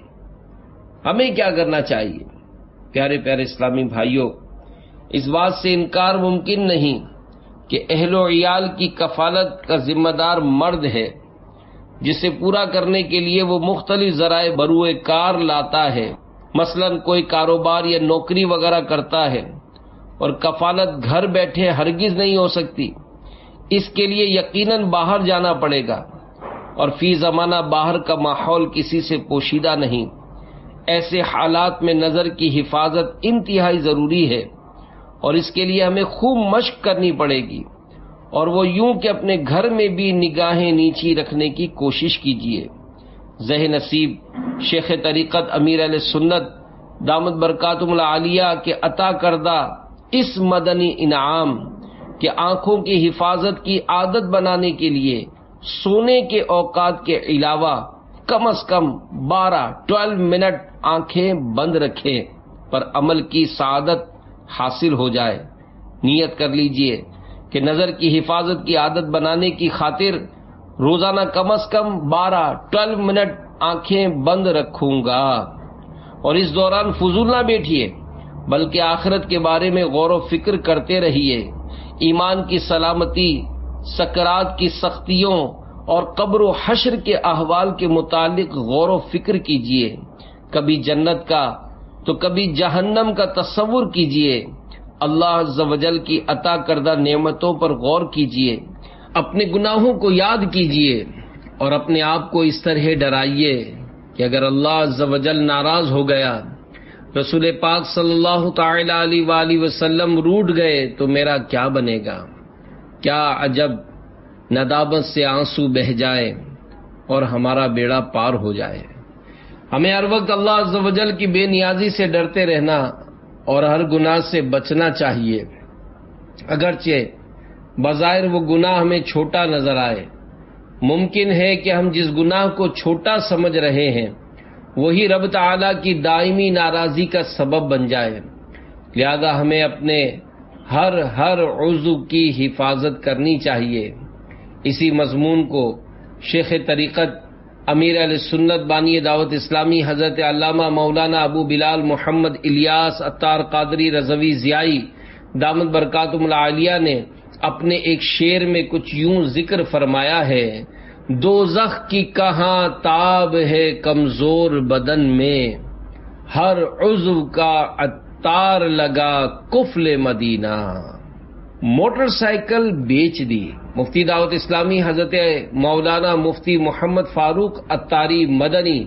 A: ہمیں کیا کرنا چاہیے؟ پیارے پیارے اسلامی بھائیوں، اس بات سے انکار ممکن نہیں کہ اہل و عیال کی کفالت کا ذمہ دار مرد ہے، جسے پورا کرنے کے لیے وہ مختلف ذرائع بروئے کار لاتا ہے۔ مثلا کوئی کاروبار یا نوکری وغیرہ کرتا ہے، اور کفالت گھر بیٹھے ہرگز نہیں ہو سکتی، اس کے لیے یقیناً باہر جانا پڑے گا، اور فی زمانہ باہر کا ماحول کسی سے پوشیدہ نہیں۔ ایسے حالات میں نظر کی حفاظت انتہائی ضروری ہے، اور اس کے لیے ہمیں خوب مشق کرنی پڑے گی، اور وہ یوں کہ اپنے گھر میں بھی نگاہیں نیچی رکھنے کی کوشش کیجیے۔ ذہ نصیب شیخ طریقت امیر اہل سنت دامت برکاتہم العالیہ کے عطا کردہ اس مدنی انعام کہ آنکھوں کی حفاظت کی عادت بنانے کے لیے سونے کے اوقات کے علاوہ کم از کم بارہ ٹویلو منٹ آنکھیں بند رکھیں پر عمل کی سعادت حاصل ہو جائے۔ نیت کر لیجئے کہ نظر کی حفاظت کی عادت بنانے کی خاطر روزانہ کم از کم بارہ ٹویلو منٹ آنکھیں بند رکھوں گا، اور اس دوران فضول نہ بیٹھیے بلکہ آخرت کے بارے میں غور و فکر کرتے رہیے۔ ایمان کی سلامتی، سکرات کی سختیوں اور قبر و حشر کے احوال کے متعلق غور و فکر کیجیے۔ کبھی جنت کا تو کبھی جہنم کا تصور کیجئے، اللہ عز و جل کی عطا کردہ نعمتوں پر غور کیجئے، اپنے گناہوں کو یاد کیجئے اور اپنے آپ کو اس طرح ڈرائیے کہ اگر اللہ عز و جل ناراض ہو گیا، رسول پاک صلی اللہ تعالی علیہ وآلہ وسلم روٹھ گئے تو میرا کیا بنے گا؟ کیا عجب ندامت سے آنسو بہہ جائے اور ہمارا بیڑا پار ہو جائے۔ ہمیں ہر وقت اللہ عز و جل کی بے نیازی سے ڈرتے رہنا اور ہر گناہ سے بچنا چاہیے، اگرچہ بظاہر وہ گناہ ہمیں چھوٹا نظر آئے۔ ممکن ہے کہ ہم جس گناہ کو چھوٹا سمجھ رہے ہیں وہی رب تعالیٰ کی دائمی ناراضی کا سبب بن جائے، لہذا ہمیں اپنے ہر ہر عضو کی حفاظت کرنی چاہیے۔ اسی مضمون کو شیخ طریقت امیر اہل سنت بانی دعوت اسلامی حضرت علامہ مولانا ابو بلال محمد الیاس عطار قادری رضوی ضیائی دامت برکاتہم العالیہ نے اپنے ایک شعر میں کچھ یوں ذکر فرمایا ہے: دوزخ کی کہاں تاب ہے کمزور بدن میں، ہر عضو کا عطار لگا کفل مدینہ۔ موٹر سائیکل بیچ دی۔ مفتی دعوت اسلامی حضرت مولانا مفتی محمد فاروق عطاری مدنی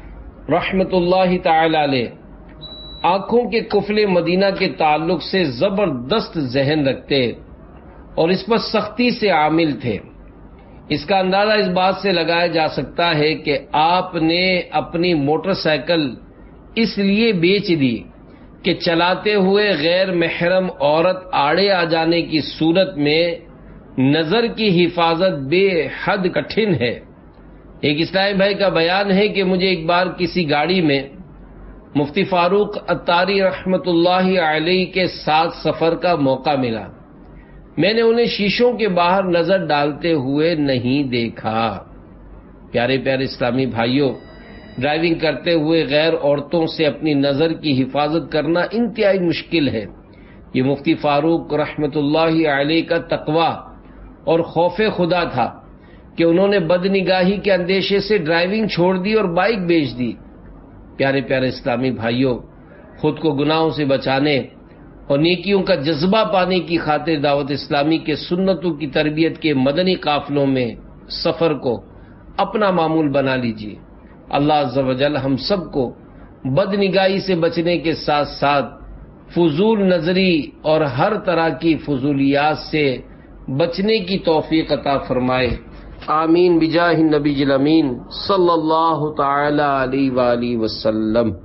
A: رحمت اللہ تعالی علیہ آنکھوں کے کفل مدینہ کے تعلق سے زبردست ذہن رکھتے اور اس پر سختی سے عامل تھے۔ اس کا اندازہ اس بات سے لگایا جا سکتا ہے کہ آپ نے اپنی موٹر سائیکل اس لیے بیچ دی کہ چلاتے ہوئے غیر محرم عورت آڑے آ جانے کی صورت میں نظر کی حفاظت بے حد کٹھن ہے۔ ایک اسلامی بھائی کا بیان ہے کہ مجھے ایک بار کسی گاڑی میں مفتی فاروق عطاری رحمت اللہ علیہ کے ساتھ سفر کا موقع ملا۔ میں نے انہیں شیشوں کے باہر نظر ڈالتے ہوئے نہیں دیکھا۔ پیارے پیارے اسلامی بھائیوں، ڈرائیونگ کرتے ہوئے غیر عورتوں سے اپنی نظر کی حفاظت کرنا انتہائی مشکل ہے۔ یہ مفتی فاروق رحمت اللہ علیہ کا تقوی اور خوف خدا تھا کہ انہوں نے بدنگاہی کے اندیشے سے ڈرائیونگ چھوڑ دی اور بائک بیچ دی۔ پیارے پیارے اسلامی بھائیوں، خود کو گناہوں سے بچانے اور نیکیوں کا جذبہ پانے کی خاطر دعوت اسلامی کے سنتوں کی تربیت کے مدنی قافلوں میں سفر کو اپنا معمول بنا لیجیے۔ اللہ عز و جل ہم سب کو بدنگاہی سے بچنے کے ساتھ ساتھ فضول نظری اور ہر طرح کی فضولیات سے بچنے کی توفیق عطا فرمائے، آمین بجاہ النبی الامین صلی اللہ تعالی علیہ وآلہ وسلم۔